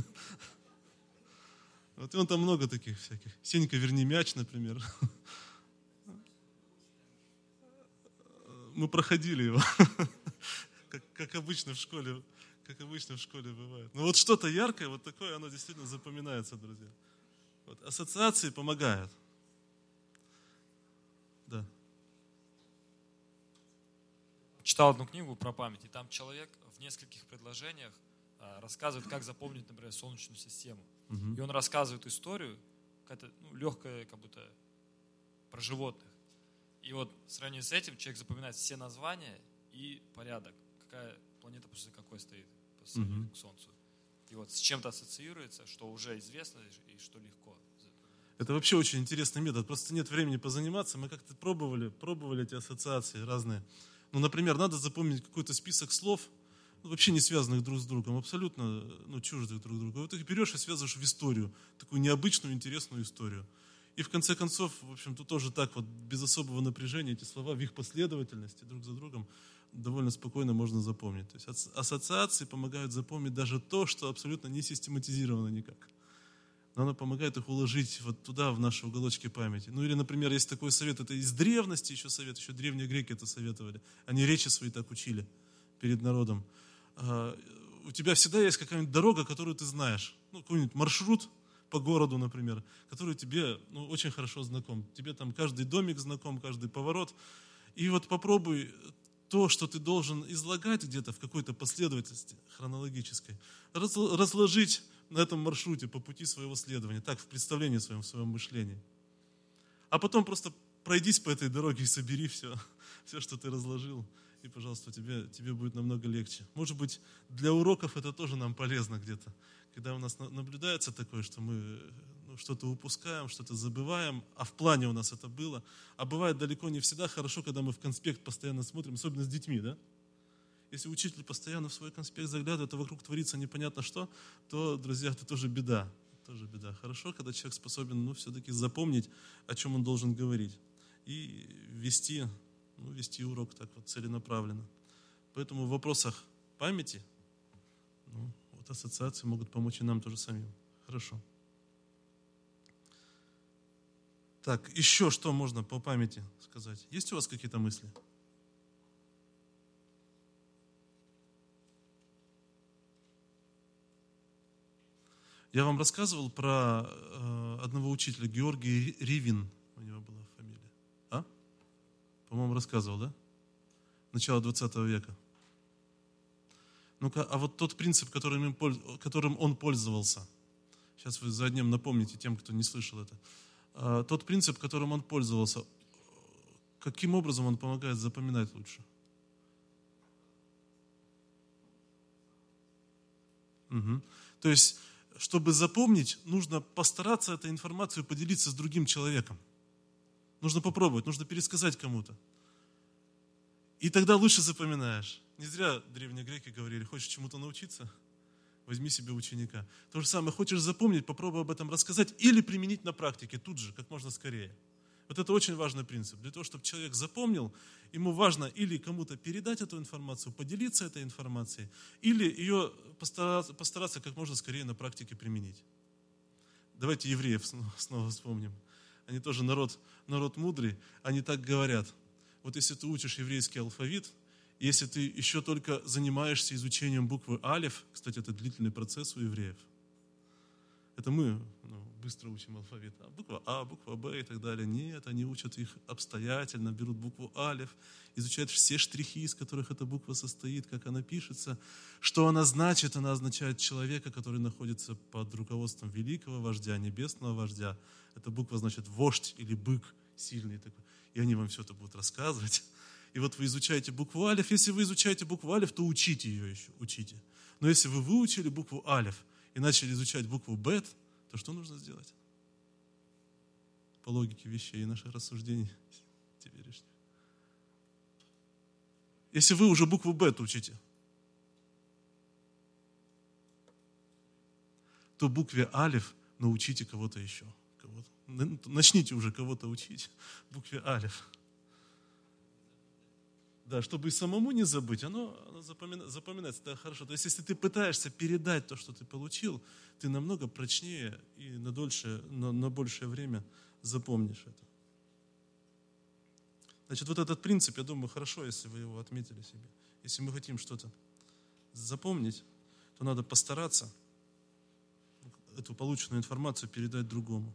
Вот и он там много таких всяких. Сенька, верни мяч, например. Мы проходили его, как, как обычно в школе, как обычно в школе бывает. Но вот что-то яркое, вот такое, оно действительно запоминается, друзья. Вот, ассоциации помогают. Да. Читал одну книгу про память, и там человек в нескольких предложениях а, рассказывает, как запомнить, например, Солнечную систему. Угу. И он рассказывает историю, какая-то ну, легкая, как будто про животных. И вот в сравнении с этим человек запоминает все названия и порядок, какая планета после какой стоит по сравнению mm-hmm. к Солнцу. И вот с чем-то ассоциируется, что уже известно и что легко. Это вообще очень интересный метод. Просто нет времени позаниматься. Мы как-то пробовали, пробовали эти ассоциации разные. Ну, например, надо запомнить какой-то список слов, ну, вообще не связанных друг с другом, абсолютно ну, чуждых друг другу. Вот их берешь и связываешь в историю, такую необычную, интересную историю. И в конце концов, в общем-то, тоже так вот, без особого напряжения, эти слова в их последовательности друг за другом довольно спокойно можно запомнить. То есть ассоциации помогают запомнить даже то, что абсолютно не систематизировано никак. Но оно помогает их уложить вот туда, в наши уголочки памяти. Ну или, например, есть такой совет, это из древности еще совет, еще древние греки это советовали. Они речи свои так учили перед народом. А, у тебя всегда есть какая-нибудь дорога, которую ты знаешь. Ну, какой-нибудь маршрут по городу, например, который тебе ну, очень хорошо знаком. Тебе там каждый домик знаком, каждый поворот. И вот попробуй то, что ты должен излагать где-то в какой-то последовательности хронологической, разложить на этом маршруте по пути своего следования, так, в представлении своем, в своем мышлении. А потом просто пройдись по этой дороге и собери все, все, что ты разложил. И, пожалуйста, тебе, тебе будет намного легче. Может быть, для уроков это тоже нам полезно где-то. Когда у нас наблюдается такое, что мы ну, что-то упускаем, что-то забываем, а в плане у нас это было. А бывает далеко не всегда хорошо, когда мы в конспект постоянно смотрим, особенно с детьми, да? Если учитель постоянно в свой конспект заглядывает, а вокруг творится непонятно что, то, друзья, это тоже беда. Тоже беда. Хорошо, когда человек способен ну, все-таки запомнить, о чем он должен говорить. И вести, ну, вести урок так вот целенаправленно. Поэтому в вопросах памяти ну, вот ассоциации могут помочь и нам тоже самим. Хорошо. Так, еще что можно по памяти сказать? Есть у вас какие-то мысли? Я вам рассказывал про э, одного учителя, Георгий Ривин, у него была фамилия. А? По-моему, рассказывал, да? Начало двадцатого века. Ну-ка, а вот тот принцип, которым, им, которым он пользовался, сейчас вы за одним напомните тем, кто не слышал это, а, тот принцип, которым он пользовался, каким образом он помогает запоминать лучше? Угу. То есть, чтобы запомнить, нужно постараться этой информацию поделиться с другим человеком. Нужно попробовать, нужно пересказать кому-то. И тогда лучше запоминаешь. Не зря древние греки говорили, хочешь чему-то научиться, возьми себе ученика. То же самое, хочешь запомнить, попробуй об этом рассказать или применить на практике тут же, как можно скорее. Вот это очень важный принцип. Для того, чтобы человек запомнил, ему важно или кому-то передать эту информацию, поделиться этой информацией, или ее постараться, постараться как можно скорее на практике применить. Давайте евреев снова, снова вспомним. Они тоже народ, народ мудрый, они так говорят. Вот если ты учишь еврейский алфавит, если ты еще только занимаешься изучением буквы алеф, кстати, это длительный процесс у евреев. Это мы ну, быстро учим алфавит. А буква А, буква Б и так далее. Нет, они учат их обстоятельно, берут букву алеф, изучают все штрихи, из которых эта буква состоит, как она пишется. Что она значит? Она означает человека, который находится под руководством великого вождя, небесного вождя. Эта буква значит вождь или бык сильный такой. И они вам все это будут рассказывать. И вот вы изучаете букву алеф. Если вы изучаете букву алеф, то учите ее еще, учите. Но если вы выучили букву алеф и начали изучать букву бет, то что нужно сделать? По логике вещей и наших рассуждений теперешних. Если вы уже букву бет учите, то букве алеф научите кого-то еще. Кого-то. Начните уже кого-то учить букве алеф. Да, чтобы и самому не забыть, оно, оно запомина, запоминается, да, хорошо. То есть, если ты пытаешься передать то, что ты получил, ты намного прочнее и на, дольше, на, на большее время запомнишь это. Значит, вот этот принцип, я думаю, хорошо, если вы его отметили себе. Если мы хотим что-то запомнить, то надо постараться эту полученную информацию передать другому.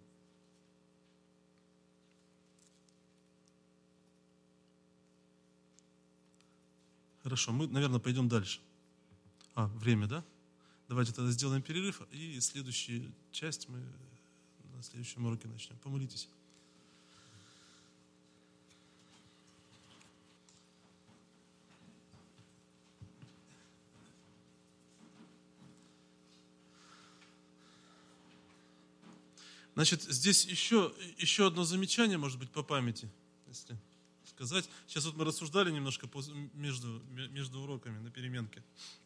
Хорошо, мы, наверное, пойдем дальше. А, время, да? Давайте тогда сделаем перерыв, и следующую часть мы на следующем уроке начнем. Помолитесь. Значит, здесь еще, еще одно замечание, может быть, по памяти, если сказать. Сейчас вот мы рассуждали немножко между, между уроками на переменке.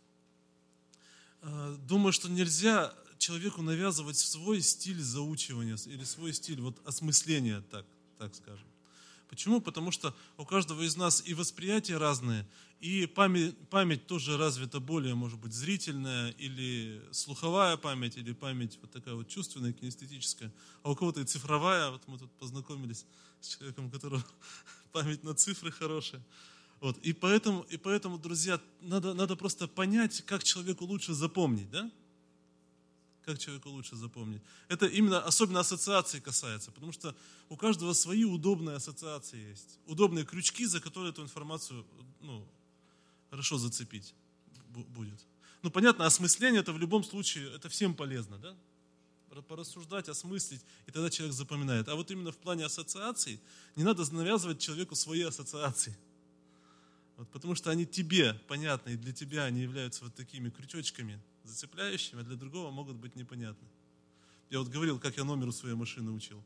Думаю, что нельзя человеку навязывать свой стиль заучивания или свой стиль вот, осмысления, так, так скажем. Почему? Потому что у каждого из нас и восприятия разные, и память, память тоже развита более, может быть, зрительная, или слуховая память, или память вот такая вот чувственная, кинестетическая, а у кого-то и цифровая. Вот мы тут познакомились с человеком, у которого память на цифры хорошая. Вот. И, поэтому, и поэтому, друзья, надо, надо просто понять, как человеку лучше запомнить, да? Как человеку лучше запомнить. Это именно особенно ассоциации касается, потому что у каждого свои удобные ассоциации есть. Удобные крючки, за которые эту информацию ну, хорошо зацепить будет. Ну, понятно, осмысление это в любом случае, это всем полезно, да? Порассуждать, осмыслить, и тогда человек запоминает. А вот именно в плане ассоциаций не надо навязывать человеку свои ассоциации. Вот, потому что они тебе понятны, и для тебя они являются вот такими крючочками, зацепляющими, а для другого могут быть непонятны. Я вот говорил, как я номер у своей машины учил.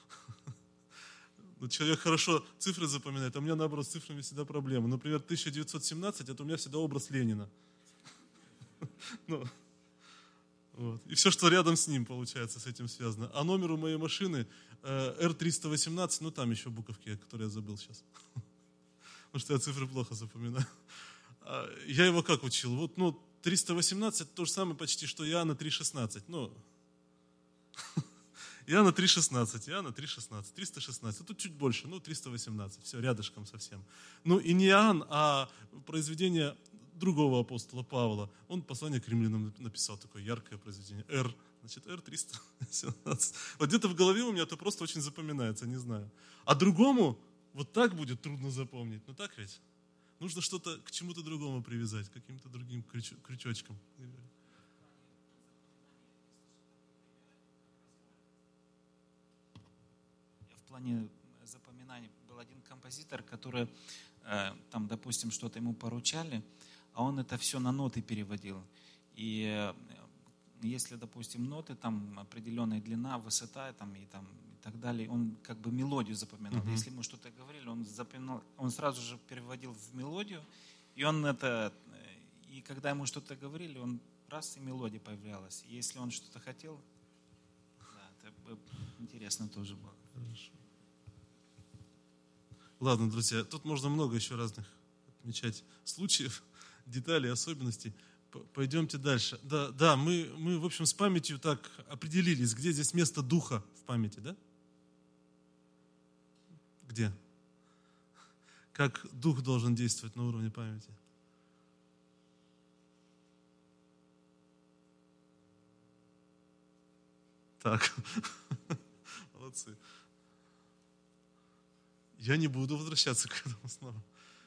Ну, человек хорошо цифры запоминает, а у меня, наоборот, с цифрами всегда проблемы. Например, тысяча девятьсот семнадцать, это у меня всегда образ Ленина. Ну, вот. И все, что рядом с ним, получается, с этим связано. А номер у моей машины э, эр триста восемнадцать, ну там еще буковки, которые я забыл сейчас. Потому что я цифры плохо запоминаю. Я его как учил? Вот, ну, триста восемнадцать то же самое почти, что Иоанна три шестнадцать. Ну, Иоанна три шестнадцать, Иоанна три шестнадцать, триста шестнадцать. А тут чуть больше, ну, триста восемнадцать. Все, рядышком совсем. Ну, и не Иоанн, а произведение другого апостола Павла. Он послание к римлянам написал, такое яркое произведение. Р, значит, эр триста восемнадцать. Вот где-то в голове у меня это просто очень запоминается, не знаю. А другому вот так будет трудно запомнить. Ну, так ведь? Нужно что-то к чему-то другому привязать, к каким-то другим крючо- крючочкам. В плане запоминаний был один композитор, который, э, там, допустим, что-то ему поручали, а он это все на ноты переводил. И э, если, допустим, ноты, там определенная длина, высота там, и, там, и так далее, он как бы мелодию запоминал. Мгм. Если ему что-то говорили, он запоминал, он сразу же переводил в мелодию, и он это, э, и когда ему что-то говорили, он раз и мелодия появлялась. И если он что-то хотел, да, это бы интересно тоже было. Хорошо. Ладно, друзья, тут можно много еще разных отмечать случаев, деталей, особенностей. П- Пойдемте дальше. Да, да мы, мы, в общем, с памятью так определились, где здесь место духа в памяти, да? Где? Как дух должен действовать на уровне памяти? Так, молодцы. Я не буду возвращаться к этому снова.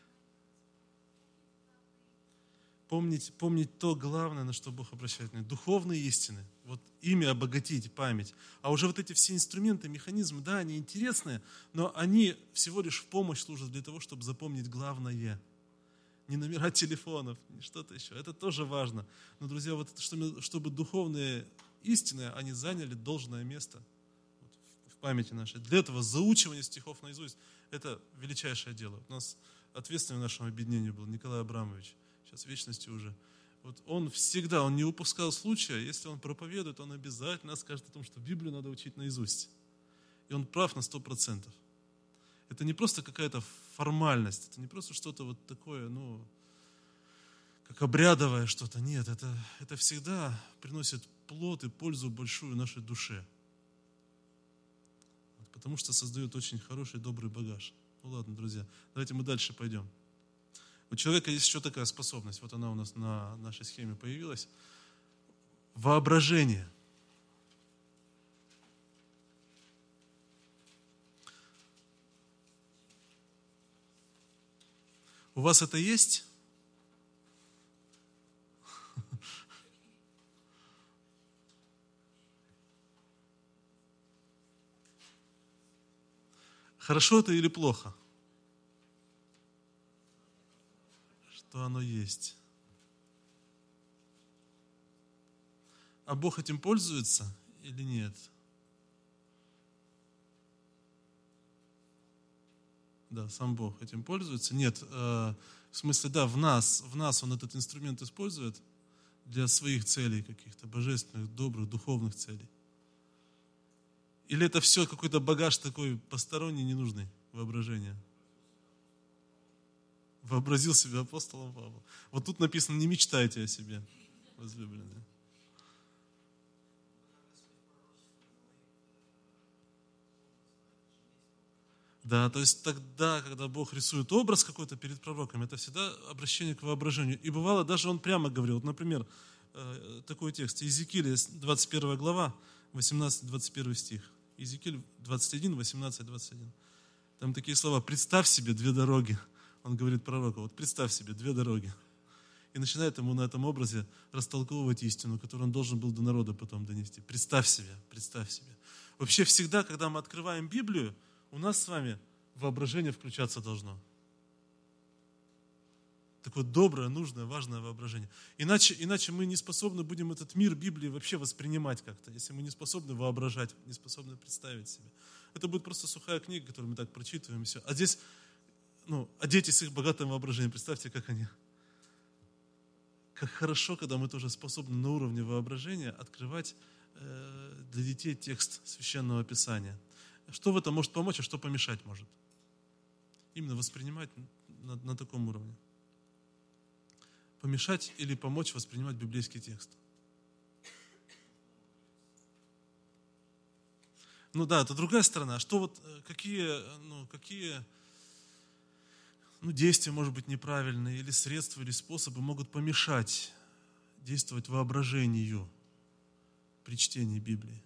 Помнить, помнить то главное, на что Бог обращает внимание. Духовные истины. Вот ими обогатить память. А уже вот эти все инструменты, механизмы, да, они интересные, но они всего лишь в помощь служат для того, чтобы запомнить главное. Не номера телефонов, не что-то еще. Это тоже важно. Но, друзья, вот это, чтобы, чтобы духовные истины, они заняли должное место вот, в, в памяти нашей. Для этого заучивание стихов наизусть – это величайшее дело. У нас ответственным в нашем объединении был Николай Абрамович. Сейчас в вечности уже. Вот он всегда, он не упускал случая, если он проповедует, он обязательно скажет о том, что Библию надо учить наизусть. И он прав на сто процентов. Это не просто какая-то формальность, это не просто что-то вот такое, ну, как обрядовое что-то. Нет, это, это всегда приносит плод и пользу большую нашей душе. Потому что создает очень хороший, добрый багаж. Ну ладно, друзья, давайте мы дальше пойдем. У человека есть еще такая способность, вот она у нас на нашей схеме появилась. Воображение. У вас это есть? Хорошо это или плохо? Что оно есть. А Бог этим пользуется или нет? Да, сам Бог этим пользуется. Нет, э, в смысле, да, в нас, в нас Он этот инструмент использует для своих целей каких-то, божественных, добрых, духовных целей. Или это все какой-то багаж такой посторонний, ненужный, воображение? Вообразил себя апостолом Павлом. Вот тут написано, не мечтайте о себе, возлюбленные. Да, то есть тогда, когда Бог рисует образ какой-то перед пророком, это всегда обращение к воображению. И бывало, даже он прямо говорил, вот, например, такой текст, Иезекииля, двадцать первая глава, восемнадцатый-двадцать первый стих. Иезекииль двадцать один, восемнадцать, двадцать один. Там такие слова, представь себе две дороги. Он говорит пророку, вот представь себе две дороги. И начинает ему на этом образе растолковывать истину, которую он должен был до народа потом донести. Представь себе, представь себе. Вообще всегда, когда мы открываем Библию, у нас с вами воображение включаться должно. Такое доброе, нужное, важное воображение. Иначе, иначе мы не способны будем этот мир Библии вообще воспринимать как-то, если мы не способны воображать, не способны представить себе. Это будет просто сухая книга, которую мы так прочитываем, и все. А здесь, ну, а дети с их богатым воображением, представьте, как они. Как хорошо, когда мы тоже способны на уровне воображения открывать э, для детей текст Священного Писания. Что в этом может помочь, а что помешать может? Именно воспринимать на, на таком уровне. Помешать или помочь воспринимать библейский текст. Ну да, это другая сторона. Что вот, какие, ну, какие ну, действия, может быть, неправильные, или средства, или способы могут помешать действовать воображению при чтении Библии?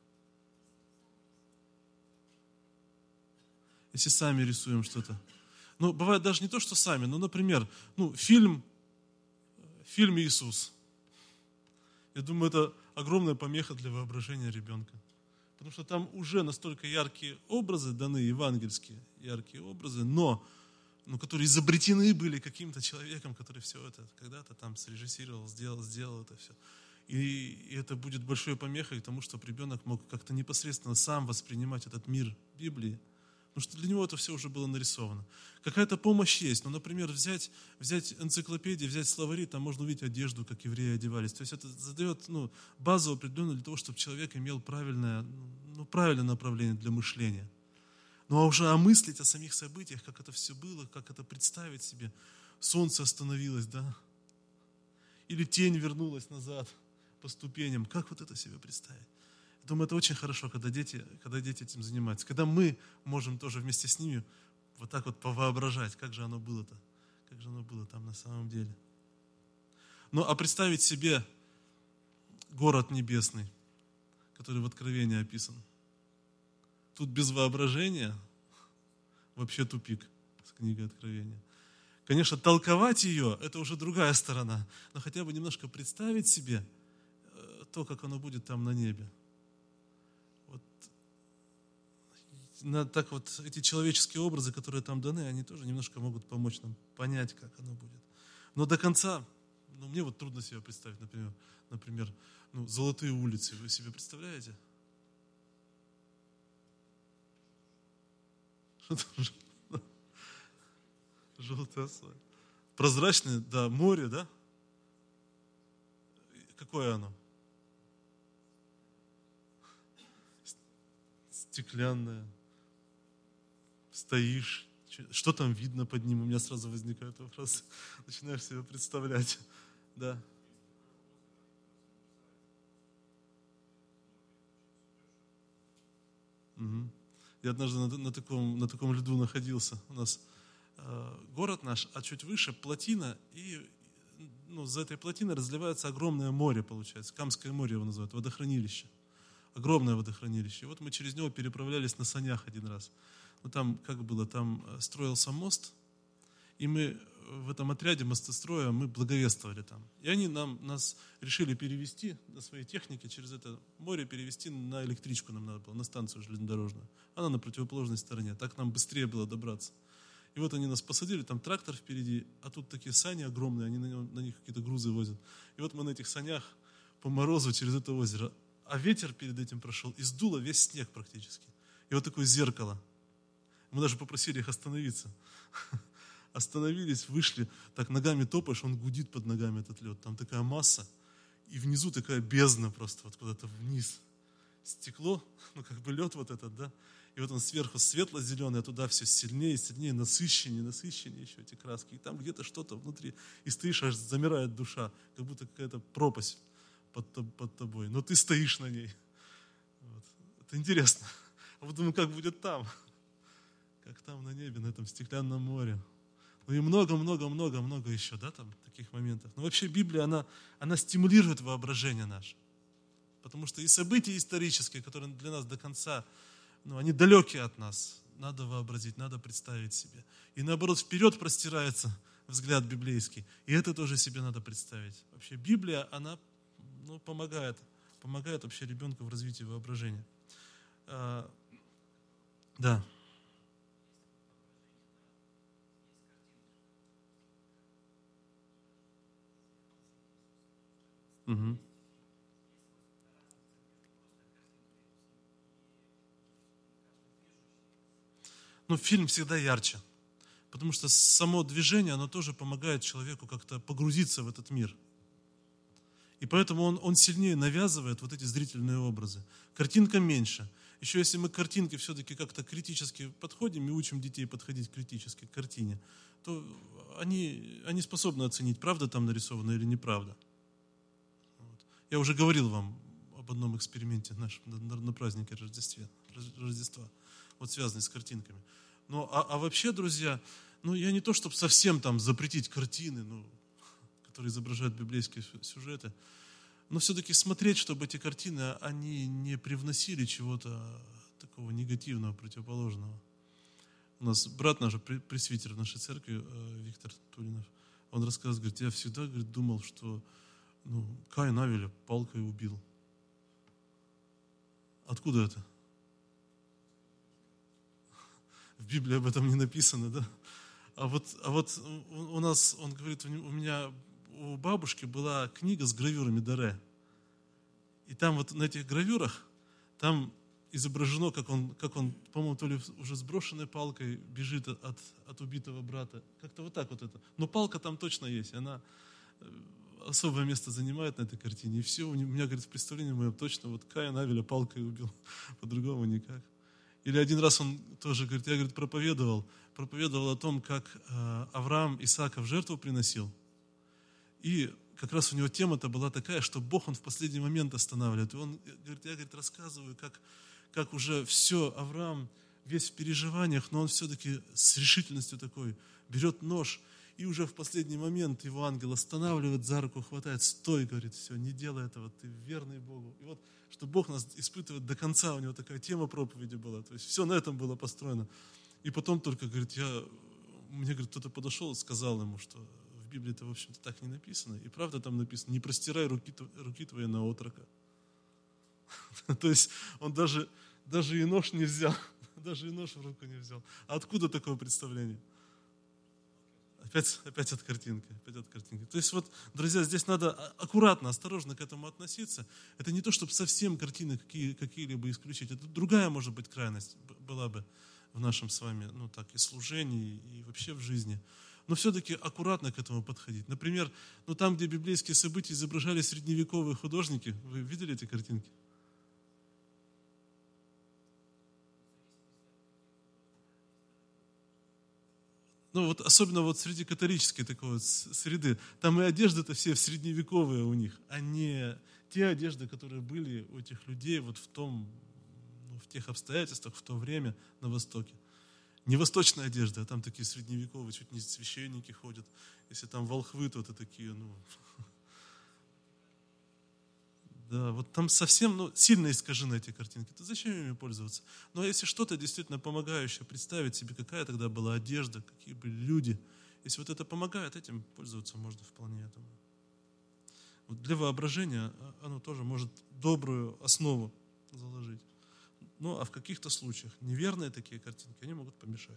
Если сами рисуем что-то. Ну, бывает даже не то, что сами, но, например, ну, фильм, фильм «Иисус». Я думаю, это огромная помеха для воображения ребенка. Потому что там уже настолько яркие образы даны, евангельские яркие образы, но, но которые изобретены были каким-то человеком, который все это когда-то там срежиссировал, сделал, сделал это все. И, и это будет большой помехой к тому, чтобы ребенок мог как-то непосредственно сам воспринимать этот мир Библии. Потому что для него это все уже было нарисовано. Какая-то помощь есть. Ну, например, взять, взять энциклопедии, взять словари, там можно увидеть одежду, как евреи одевались. То есть это задает ну, базу определенную для того, чтобы человек имел правильное, ну, правильное направление для мышления. Ну, а уже омыслить о самих событиях, как это все было, как это представить себе. Солнце остановилось, да? Или тень вернулась назад по ступеням. Как вот это себе представить? Думаю, это очень хорошо, когда дети, когда дети этим занимаются. Когда мы можем тоже вместе с ними вот так вот повоображать, как же оно было-то, как же оно было там на самом деле. Ну, а представить себе город небесный, который в Откровении описан. Тут без воображения вообще тупик с книгой Откровения. Конечно, толковать ее, это уже другая сторона, но хотя бы немножко представить себе то, как оно будет там на небе. Вот, на, так вот эти человеческие образы, которые там даны, они тоже немножко могут помочь нам понять, как оно будет. Но до конца, ну, мне вот трудно себе представить, например, например ну, золотые улицы. Вы себе представляете? Желтый асфальт. Прозрачное, да, море, да? Какое оно? Стеклянное. Стоишь. Что там видно под ним? У меня сразу возникает вопрос. Начинаешь себе представлять. Да. Угу. Я однажды на, на, таком, на таком льду находился. У нас э, город наш, а чуть выше плотина, и ну, за этой плотиной разливается огромное море, получается. Камское море его называют, водохранилище. Огромное водохранилище. И вот мы через него переправлялись на санях один раз. Ну, там, как было, там строился мост, и мы в этом отряде мостостроя, мы благовествовали там. И они нам, нас решили перевести на своей технике через это море, перевести на электричку нам надо было, на станцию железнодорожную. Она на противоположной стороне. Так нам быстрее было добраться. И вот они нас посадили, там трактор впереди, а тут такие сани огромные, они на, нем, на них какие-то грузы возят. И вот мы на этих санях по морозу через это озеро. А ветер перед этим прошел, и сдуло весь снег практически. И вот такое зеркало. Мы даже попросили их остановиться. Остановились, вышли, так ногами топаешь, он гудит под ногами этот лед. Там такая масса, и внизу такая бездна просто, вот куда-то вниз. Стекло, ну как бы лед вот этот, да. И вот он сверху светло-зеленый, а туда все сильнее, сильнее, насыщеннее, насыщеннее еще эти краски. И там где-то что-то внутри. И стоишь, аж замирает душа, как будто какая-то пропасть под, под тобой. Но ты стоишь на ней. Вот. Это интересно. А вот думаю, как будет там? Как там на небе, на этом стеклянном море. Ну и много-много-много-много еще, да, там, таких моментов. Но вообще Библия, она, она стимулирует воображение наше. Потому что и события исторические, которые для нас до конца, ну, они далекие от нас. Надо вообразить, надо представить себе. И наоборот, вперед простирается взгляд библейский. И это тоже себе надо представить. Вообще Библия, она ну, помогает, помогает вообще ребенку в развитии воображения. А, да. Угу. Ну, фильм всегда ярче, потому что само движение, оно тоже помогает человеку как-то погрузиться в этот мир. И поэтому он, он сильнее навязывает вот эти зрительные образы. Картинка меньше. Еще если мы к картинке все-таки как-то критически подходим и учим детей подходить критически к картине, то они, они способны оценить, правда там нарисовано или неправда. Вот. Я уже говорил вам об одном эксперименте наш, на, на празднике Рождества, Рождества, вот связанный с картинками. Ну, а, а вообще, друзья, ну, я не то, чтобы совсем там запретить картины, ну, которые изображают библейские сюжеты, но все-таки смотреть, чтобы эти картины, они не привносили чего-то такого негативного, противоположного. У нас брат наш, пресвитер в нашей церкви, Виктор Туринов, он рассказывает, говорит, я всегда, говорит, думал, что ну, Каин Авеля палкой убил. Откуда это? В Библии об этом не написано, да? А вот, а вот у нас, он говорит, у меня, у бабушки была книга с гравюрами Доре. И там вот на этих гравюрах, там изображено, как он, как он, по-моему, то ли уже с брошенной палкой бежит от, от убитого брата. Как-то вот так вот это. Но палка там точно есть, она особое место занимает на этой картине. И все, у меня, говорит, в представлении моем точно, вот Каин Авеля палкой убил, по-другому никак. Или один раз он тоже, говорит, я, говорит, проповедовал, проповедовал о том, как э, Авраам Исаака в жертву приносил. И как раз у него тема-то была такая, что Бог, Он в последний момент останавливает. И он, говорит, я, говорит, рассказываю, как, как уже все, Авраам весь в переживаниях, но он все-таки с решительностью такой берет нож, и уже в последний момент его ангел останавливает, за руку хватает, стой, говорит, все, не делай этого, ты верный Богу. И вот, что Бог нас испытывает до конца, у него такая тема проповеди была, то есть все на этом было построено. И потом только, говорит, я, мне, говорит, кто-то подошел и сказал ему, что в Библии это, в общем-то, так не написано. И правда там написано, не простирай руки, руки твои на отрока. То есть он даже, даже и нож не взял, даже и нож в руку не взял. А откуда такое представление? Опять, опять от картинки, опять от картинки. То есть вот, друзья, здесь надо аккуратно, осторожно к этому относиться. Это не то, чтобы совсем картины какие, какие-либо исключить. Это другая, может быть, крайность была бы в нашем с вами, ну так, и служении, и вообще в жизни. Но все-таки аккуратно к этому подходить. Например, ну там, где библейские события изображали средневековые художники, вы видели эти картинки? Ну вот особенно вот среди католической такой вот среды, там и одежды-то все средневековые у них, а не те одежды, которые были у этих людей вот в том, ну, в тех обстоятельствах, в то время на Востоке. Не восточная одежда, а там такие средневековые, чуть не священники ходят. Если там волхвы, то это такие, ну... Да, вот там совсем ну, сильно искажены эти картинки. То зачем ими пользоваться? Ну, а если что-то действительно помогающее, представить себе, какая тогда была одежда, какие были люди. Если вот это помогает, этим пользоваться можно вполне. Я думаю. Вот для воображения оно тоже может добрую основу заложить. Ну, а в каких-то случаях неверные такие картинки, они могут помешать.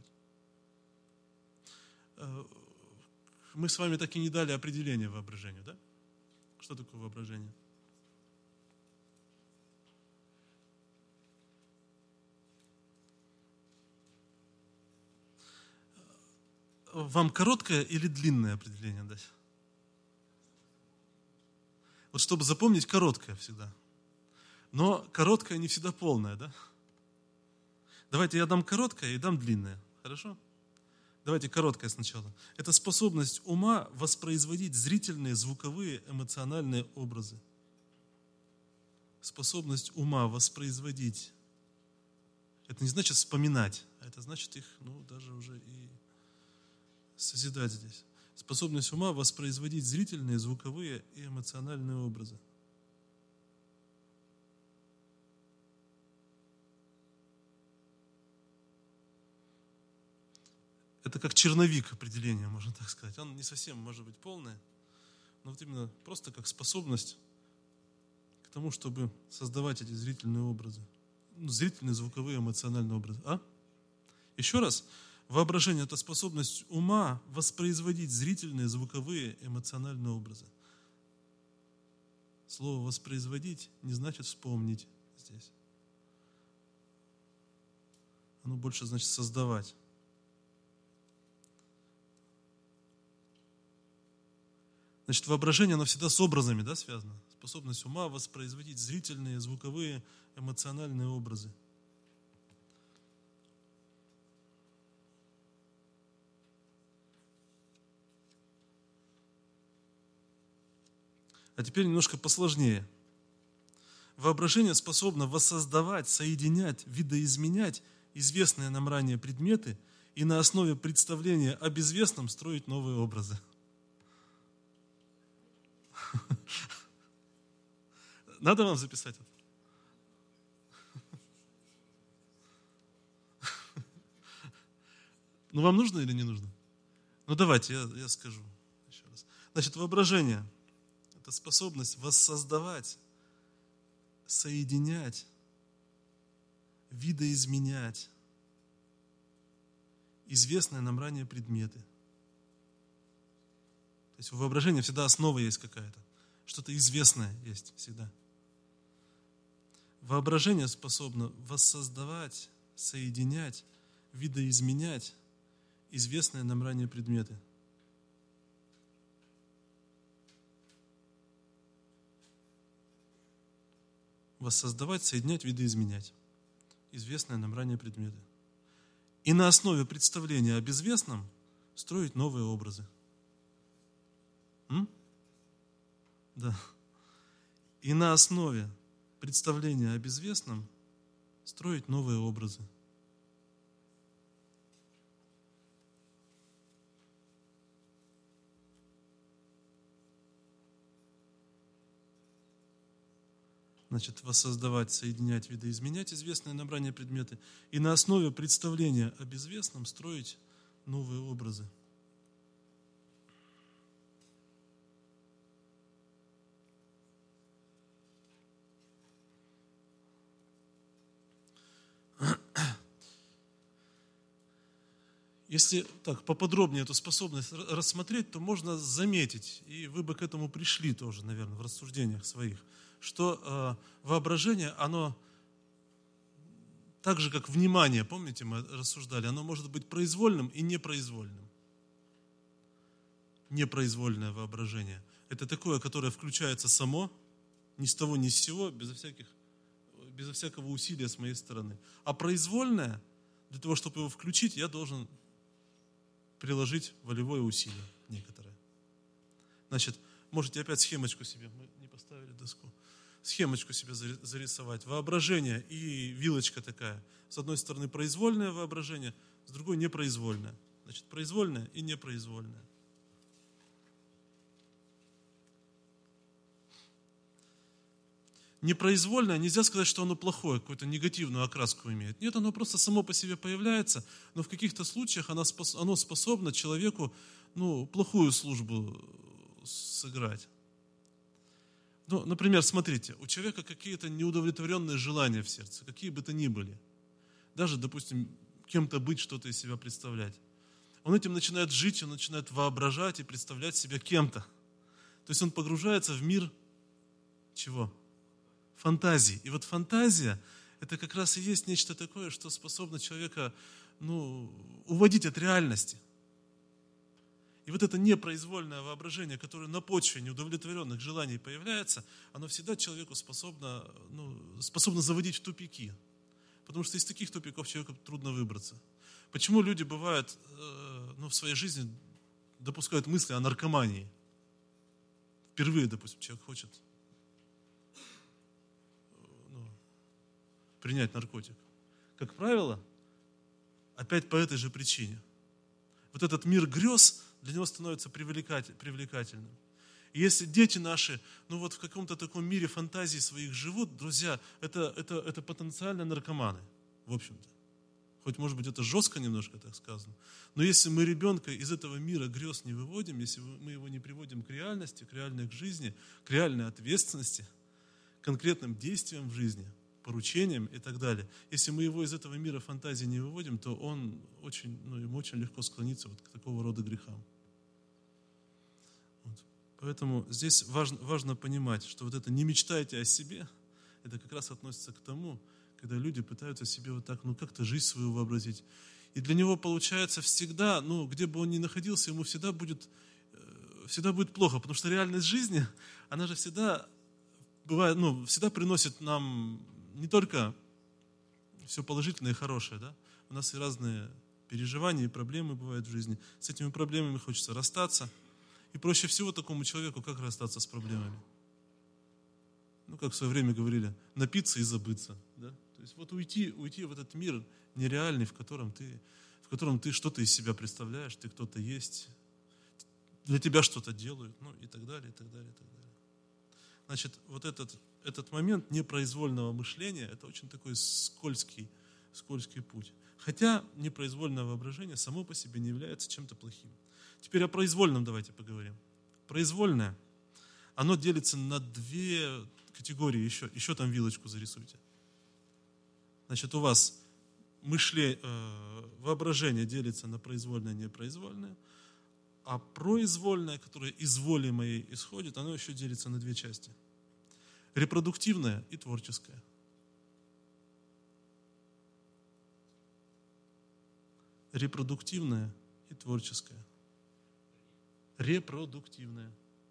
Мы с вами так и не дали определение воображению, да? Что такое воображение? Вам короткое или длинное определение дать? Вот чтобы запомнить, короткое всегда. Но короткое не всегда полное, да? Давайте я дам короткое и дам длинное. Хорошо? Давайте короткое сначала. Это способность ума воспроизводить зрительные, звуковые, эмоциональные образы. Способность ума воспроизводить. Это не значит вспоминать, а это значит их, ну, даже уже и созидать здесь. Способность ума воспроизводить зрительные, звуковые и эмоциональные образы. Это как черновик определения, можно так сказать. Он не совсем может быть полное, но вот именно просто как способность к тому, чтобы создавать эти зрительные образы. Ну, зрительные, звуковые, эмоциональные образы. А? Еще раз. Воображение – это способность ума воспроизводить зрительные, звуковые, эмоциональные образы. Слово «воспроизводить» не значит «вспомнить» здесь. Оно больше значит «создавать». Значит, воображение, оно всегда с образами, да, связано. Способность ума воспроизводить зрительные, звуковые, эмоциональные образы. А теперь немножко посложнее. Воображение способно воссоздавать, соединять, видоизменять известные нам ранее предметы и на основе представления о безвестном строить новые образы. Надо вам записать это? Ну, вам нужно или не нужно? Ну, давайте, я, я скажу еще раз. Значит, воображение – это способность воссоздавать, соединять, видоизменять известные нам ранее предметы. То есть у воображения всегда основа есть какая-то, что-то известное есть всегда. Воображение способно воссоздавать, соединять, видоизменять известные нам ранее предметы. Воссоздавать, соединять, видоизменять известные нам ранее предметы. И на основе представления об известном строить новые образы. М? Да. И на основе представления об известном строить новые образы. Значит, воссоздавать, соединять, видоизменять известные нам ранее предметы. И на основе представления об известном строить новые образы. Если так поподробнее эту способность рассмотреть, то можно заметить, и вы бы к этому пришли тоже, наверное, в рассуждениях своих, что э, воображение, оно так же, как внимание, помните, мы рассуждали, оно может быть произвольным и непроизвольным. Непроизвольное воображение – это такое, которое включается само, ни с того ни с сего, безо всяких, безо всякого усилия с моей стороны. А произвольное, для того, чтобы его включить, я должен приложить волевое усилие некоторое. Значит, можете опять схемочку себе, мы не поставили доску, схемочку себе зарисовать. Воображение и вилочка такая. С одной стороны произвольное воображение, с другой непроизвольное. Значит, произвольное и непроизвольное. Непроизвольное, нельзя сказать, что оно плохое, какую-то негативную окраску имеет. Нет, оно просто само по себе появляется, но в каких-то случаях оно, оно способно человеку ну, плохую службу сыграть. Ну, например, смотрите, у человека какие-то неудовлетворенные желания в сердце, какие бы то ни были. Даже, допустим, кем-то быть, что-то из себя представлять. Он этим начинает жить, он начинает воображать и представлять себя кем-то. То есть он погружается в мир чего? Фантазии. И вот фантазия – это как раз и есть нечто такое, что способно человека ну, уводить от реальности. И вот это непроизвольное воображение, которое на почве неудовлетворенных желаний появляется, оно всегда человеку способно, ну, способно заводить в тупики. Потому что из таких тупиков человеку трудно выбраться. Почему люди бывают э, ну, в своей жизни допускают мысли о наркомании? Впервые, допустим, человек хочет принять наркотик. Как правило, опять по этой же причине. Вот этот мир грез для него становится привлекательным. И если дети наши, ну вот в каком-то таком мире фантазии своих живут, друзья, это, это, это потенциально наркоманы, в общем-то. Хоть, может быть, это жестко немножко так сказано. Но если мы ребенка из этого мира грез не выводим, если мы его не приводим к реальности, к реальной жизни, к реальной ответственности, к конкретным действиям в жизни, поручениям и так далее. Если мы его из этого мира фантазии не выводим, то он очень, ну, ему очень легко склониться вот к такого рода грехам. Вот. Поэтому здесь важно, важно понимать, что вот это «не мечтайте о себе», это как раз относится к тому, когда люди пытаются себе вот так, ну, как-то жизнь свою вообразить. И для него получается всегда, ну, где бы он ни находился, ему всегда будет, всегда будет плохо, потому что реальность жизни, она же всегда бывает, ну, всегда приносит нам не только все положительное и хорошее, да? У нас и разные переживания и проблемы бывают в жизни. С этими проблемами хочется расстаться. И проще всего такому человеку как расстаться с проблемами? Ну, как в свое время говорили, напиться и забыться. Да? То есть вот уйти, уйти в этот мир нереальный, в котором ты, в котором ты что-то из себя представляешь, ты кто-то есть, для тебя что-то делают, ну и так далее, и так далее, и так далее. Значит, вот этот, этот момент непроизвольного мышления, это очень такой скользкий скользкий путь. Хотя непроизвольное воображение само по себе не является чем-то плохим. Теперь о произвольном давайте поговорим. Произвольное, оно делится на две категории, еще, еще там вилочку зарисуйте. Значит, у вас мышление, э, воображение делится на произвольное и непроизвольное, а произвольное, которое из воли моей исходит, оно еще делится на две части. Репродуктивное и творческое. Репродуктивное и творческое. Репродуктивное.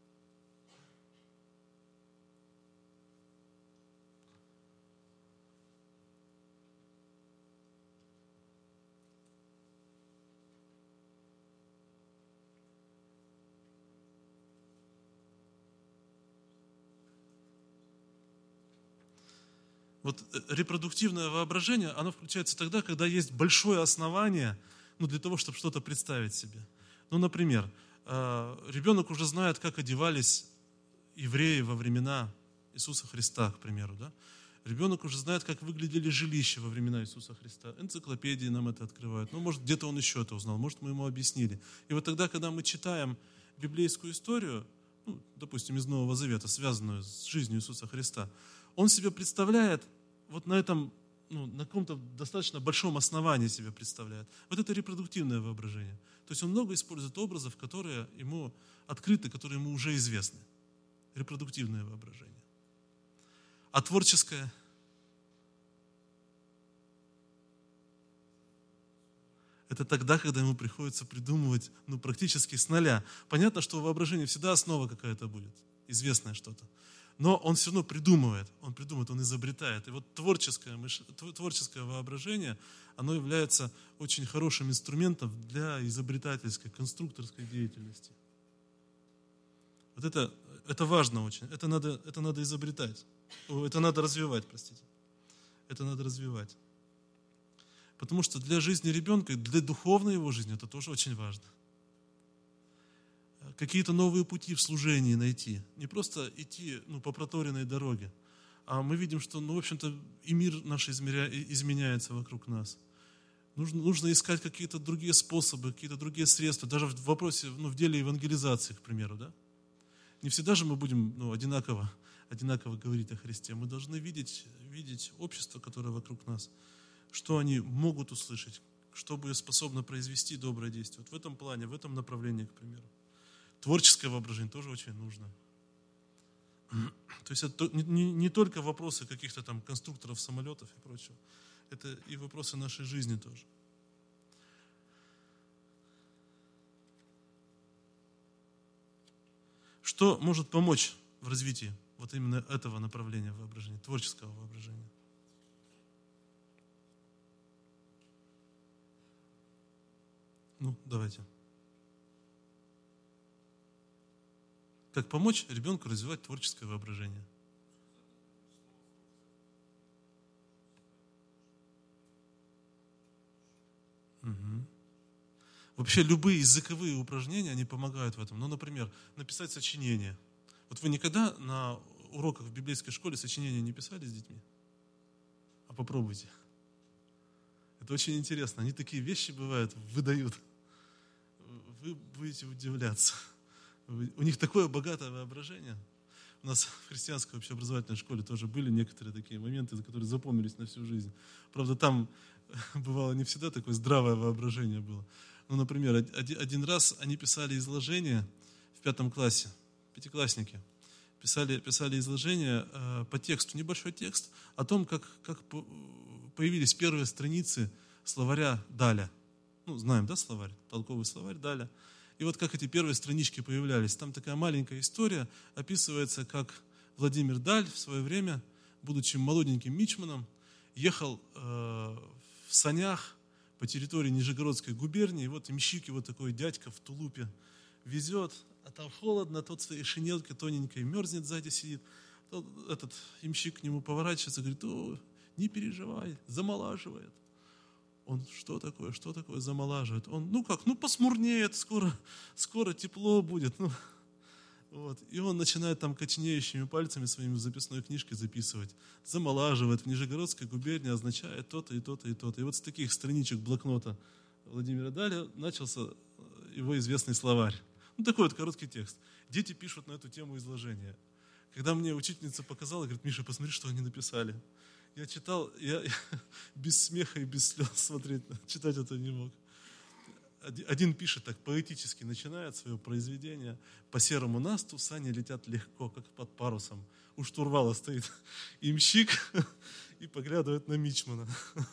Вот репродуктивное воображение, оно включается тогда, когда есть большое основание, ну, для того, чтобы что-то представить себе. Ну, например, ребенок уже знает, как одевались евреи во времена Иисуса Христа, к примеру. Да? Ребенок уже знает, как выглядели жилища во времена Иисуса Христа. Энциклопедии нам это открывают. Ну, может, где-то он еще это узнал, может, мы ему объяснили. И вот тогда, когда мы читаем библейскую историю, ну, допустим, из Нового Завета, связанную с жизнью Иисуса Христа, он себе представляет, вот на этом, ну, на каком-то достаточно большом основании себя представляет. Вот это репродуктивное воображение. То есть он много использует образов, которые ему открыты, которые ему уже известны. Репродуктивное воображение. А творческое? Это тогда, когда ему приходится придумывать, ну, практически с нуля. Понятно, что у воображения всегда основа какая-то будет, известное что-то. Но он все равно придумывает, он придумывает, он изобретает. И вот творческое, мыш... творческое воображение, оно является очень хорошим инструментом для изобретательской, конструкторской деятельности. Вот это, это важно очень, это надо, это надо изобретать, это надо развивать, простите. Это надо развивать. Потому что для жизни ребенка, для духовной его жизни это тоже очень важно. Какие-то новые пути в служении найти. Не просто идти, ну, по проторенной дороге, а мы видим, что, ну, в общем-то, и мир наш измеря... изменяется вокруг нас. Нужно, нужно искать какие-то другие способы, какие-то другие средства, даже в вопросе, ну, в деле евангелизации, к примеру, да? Не всегда же мы будем, ну, одинаково, одинаково говорить о Христе. Мы должны видеть, видеть общество, которое вокруг нас, что они могут услышать, что будет способно произвести доброе действие. Вот в этом плане, в этом направлении, к примеру. Творческое воображение тоже очень нужно. То есть это не, не только вопросы каких-то там конструкторов самолетов и прочего. Это и вопросы нашей жизни тоже. Что может помочь в развитии вот именно этого направления воображения, творческого воображения? Ну, давайте. Как помочь ребенку развивать творческое воображение? Угу. Вообще любые языковые упражнения, они помогают в этом. Ну, например, написать сочинение. Вот вы никогда на уроках в библейской школе сочинения не писали с детьми? А попробуйте. Это очень интересно. Они такие вещи бывают, выдают. Вы будете удивляться. У них такое богатое воображение. У нас в христианской общеобразовательной школе тоже были некоторые такие моменты, которые запомнились на всю жизнь. Правда, там бывало не всегда такое здравое воображение было. Ну, например, один раз они писали изложение в пятом классе, пятиклассники. Писали, писали изложение э, по тексту, небольшой текст, о том, как, как появились первые страницы словаря Даля. Ну, знаем, да, словарь? Толковый словарь Даля. И вот как эти первые странички появлялись. Там такая маленькая история, описывается, как Владимир Даль в свое время, будучи молоденьким мичманом, ехал э, в санях по территории Нижегородской губернии. И вот ямщик его такой дядька в тулупе везет, а там холодно, тот в своей шинелке тоненькой мерзнет, сзади сидит. Тот, этот ямщик к нему поворачивается, говорит: о, не переживай, замолаживает. Он: что такое, что такое замолаживает? Он: ну как, ну посмурнеет, скоро, скоро тепло будет. Ну, Вот. И он начинает там коченеющими пальцами своими в записной книжке записывать. Замолаживает. В Нижегородской губернии означает то-то и то-то и то-то. И вот с таких страничек блокнота Владимира Даля начался его известный словарь. Ну, такой вот короткий текст. Дети пишут на эту тему изложения. Когда мне учительница показала, говорит: Миша, посмотри, что они написали. Я читал, я, я без смеха и без слез смотреть, читать это не мог. Один пишет так, поэтически начинает свое произведение. По серому насту сани летят легко, как под парусом. У штурвала стоит имщик и поглядывает на мичмана.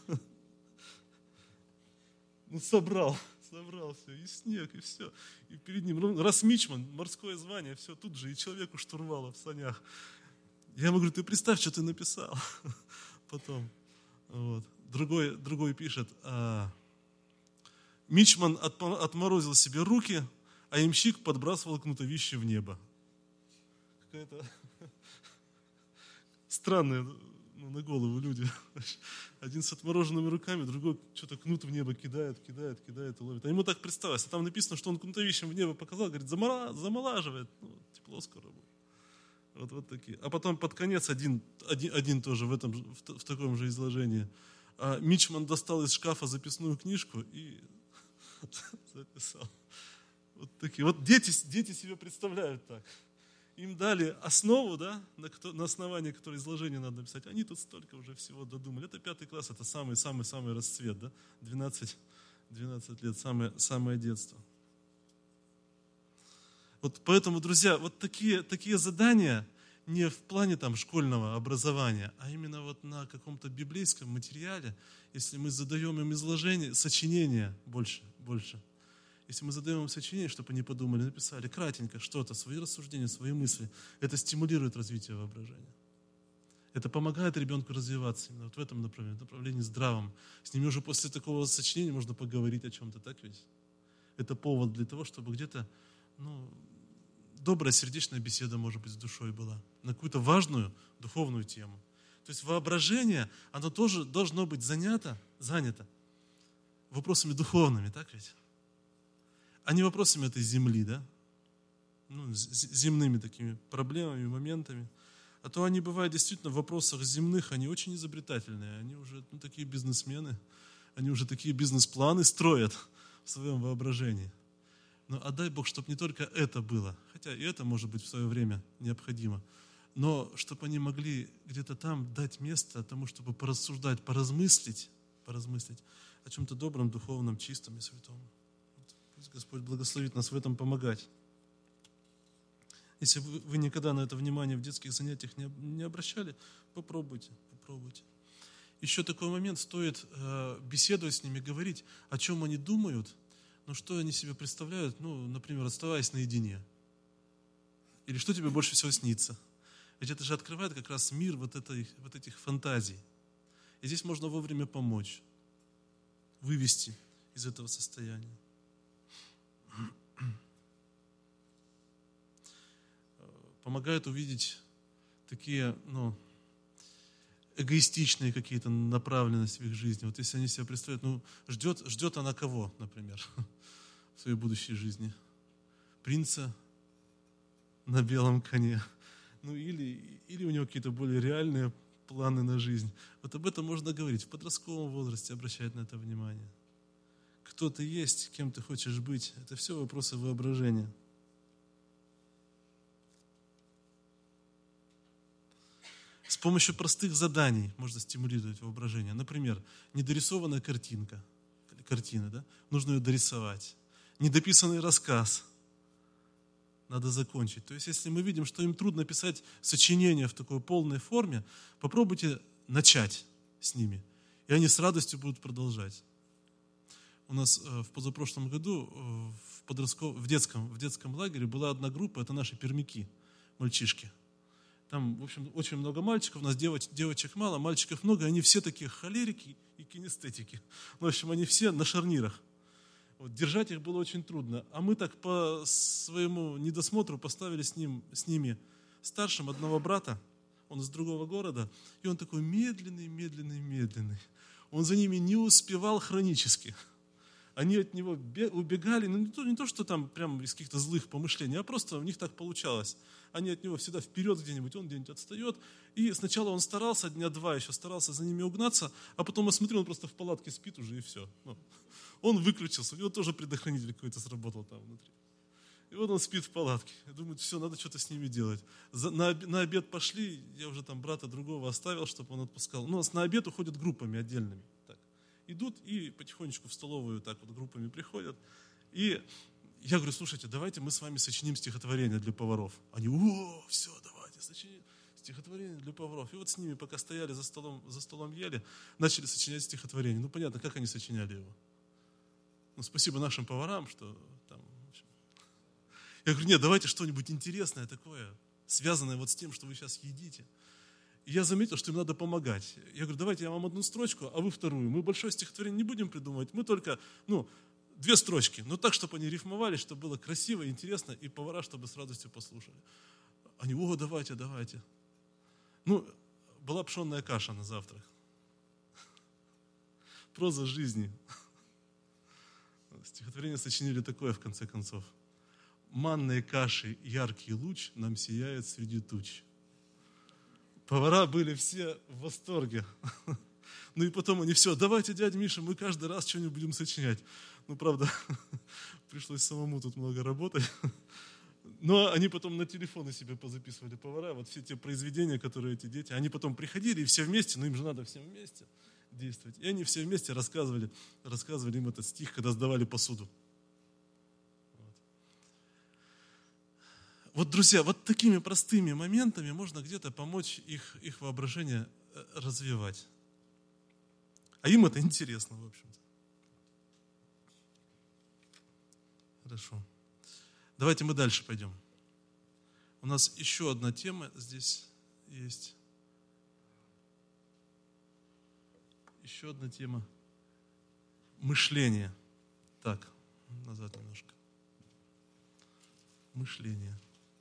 Ну, собрал, собрал все, и снег, и все. И перед ним, раз мичман, морское звание, все, тут же и человек у штурвала в санях. Я ему говорю: ты представь, что ты написал. Потом, вот. Другой, другой пишет: а, мичман отморозил себе руки, а ямщик подбрасывал кнутовище в небо. Какая-то странная, ну, на голову люди. Один с отмороженными руками, другой что-то кнут в небо кидает, кидает, кидает и ловит. А ему так представилось. А там написано, что он кнутовищем в небо показал, говорит: замолаживает, ну, тепло скоро будет. Вот, вот такие. А потом под конец один, один, один тоже в, этом, в, в таком же изложении. А мичман достал из шкафа записную книжку и записал. Вот такие. Вот дети, дети себе представляют так. Им дали основу, да, на, на основании которой изложение надо написать. Они тут столько уже всего додумали. Это пятый класс, это самый-самый-самый расцвет, да? двенадцать, двенадцать лет, самое, самое детство. Вот поэтому, друзья, вот такие, такие задания не в плане там школьного образования, а именно вот на каком-то библейском материале, если мы задаем им изложение, сочинение больше, больше. Если мы задаем им сочинение, чтобы они подумали, написали кратенько что-то, свои рассуждения, свои мысли, это стимулирует развитие воображения. Это помогает ребенку развиваться именно вот в этом направлении, направлении здравом. С ними уже после такого сочинения можно поговорить о чем-то, так ведь? Это повод для того, чтобы где-то, ну, добрая сердечная беседа, может быть, с душой была на какую-то важную духовную тему. То есть воображение, оно тоже должно быть занято, занято вопросами духовными, так ведь? А не вопросами этой земли, да? Ну, земными такими проблемами, моментами. А то они бывают действительно в вопросах земных, они очень изобретательные, они уже, ну, такие бизнесмены, они уже такие бизнес-планы строят в своем воображении. Но а дай Бог, чтобы не только это было, хотя и это может быть в свое время необходимо, но чтобы они могли где-то там дать место тому, чтобы порассуждать, поразмыслить, поразмыслить о чем-то добром, духовном, чистом и святом. Вот. Пусть Господь благословит нас в этом помогать. Если вы, вы никогда на это внимание в детских занятиях не, не обращали, попробуйте, попробуйте. Еще такой момент, стоит э, беседовать с ними, говорить, о чем они думают, ну, что они себе представляют, ну, например, оставаясь наедине. Или что тебе больше всего снится. Ведь это же открывает как раз мир вот, этой, вот этих фантазий. И здесь можно вовремя помочь, вывести из этого состояния. Помогает увидеть такие, ну, эгоистичные какие-то направленности в их жизни. Вот если они себя представляют, ну, ждет, ждет она кого, например, в своей будущей жизни? Принца на белом коне. Ну, или, или у него какие-то более реальные планы на жизнь. Вот об этом можно говорить. В подростковом возрасте обращать на это внимание. Кто ты есть, кем ты хочешь быть, это все вопросы воображения. С помощью простых заданий можно стимулировать воображение. Например, недорисованная картинка, картина, да? Нужно ее дорисовать. Недописанный рассказ надо закончить. То есть, если мы видим, что им трудно писать сочинения в такой полной форме, попробуйте начать с ними, и они с радостью будут продолжать. У нас в позапрошлом году в, подростков... в, детском, в детском лагере была одна группа, это наши пермяки, мальчишки. Там, в общем, очень много мальчиков, у нас девочек, девочек мало, мальчиков много, и они все такие холерики и кинестетики. В общем, они все на шарнирах. Вот, держать их было очень трудно. А мы так по своему недосмотру поставили с, ним, с ними старшим одного брата, он из другого города, и он такой медленный, медленный, медленный. Он за ними не успевал хронически. они от него убегали, ну не то, не то, что там прям из каких-то злых помышлений, а просто у них так получалось. Они от него всегда вперед где-нибудь, он где-нибудь отстает. И сначала он старался, дня два еще старался за ними угнаться, а потом, я смотрю, он просто в палатке спит уже и все. Ну, он выключился, у него тоже предохранитель какой-то сработал там внутри. И вот он спит в палатке. Я думаю, все, надо что-то с ними делать. За, на, на обед пошли, я уже там брата другого оставил, чтобы он отпускал. Но на обед уходят группами отдельными. Так. Идут и потихонечку в столовую так вот группами приходят. И я говорю, слушайте, давайте мы с вами сочиним стихотворение для поваров. Они, о, все, давайте сочиним стихотворение для поваров. И вот с ними, пока стояли за столом, за столом ели, начали сочинять стихотворение. Ну, понятно, как они сочиняли его. Ну, спасибо нашим поварам, что там... Я говорю, нет, давайте что-нибудь интересное такое, связанное вот с тем, что вы сейчас едите. И я заметил, что им надо помогать. Я говорю, давайте я вам одну строчку, а вы вторую. Мы большое стихотворение не будем придумывать, мы только, ну, две строчки, но так, чтобы они рифмовали, чтобы было красиво, интересно, и повара, чтобы с радостью послушали. Они, о, давайте, давайте. Ну, была пшенная каша на завтрак. Проза жизни. Стихотворение сочинили такое, в конце концов. Манной каши яркий луч нам сияет среди туч. Повара были все в восторге. Ну и потом они все, давайте, дядя Миша, мы каждый раз что-нибудь будем сочинять. Ну, правда, пришлось самому тут много работать. Но они потом на телефоны себе позаписывали, повара, вот все те произведения, которые эти дети, они потом приходили и все вместе, ну им же надо всем вместе действовать. И они все вместе рассказывали, рассказывали им этот стих, когда сдавали посуду. Вот, друзья, вот такими простыми моментами можно где-то помочь их, их воображение развивать. А им это интересно, в общем-то. Хорошо. Давайте мы дальше пойдем. У нас еще одна тема здесь есть. Еще одна тема. Мышление. Так, назад немножко. Мышление.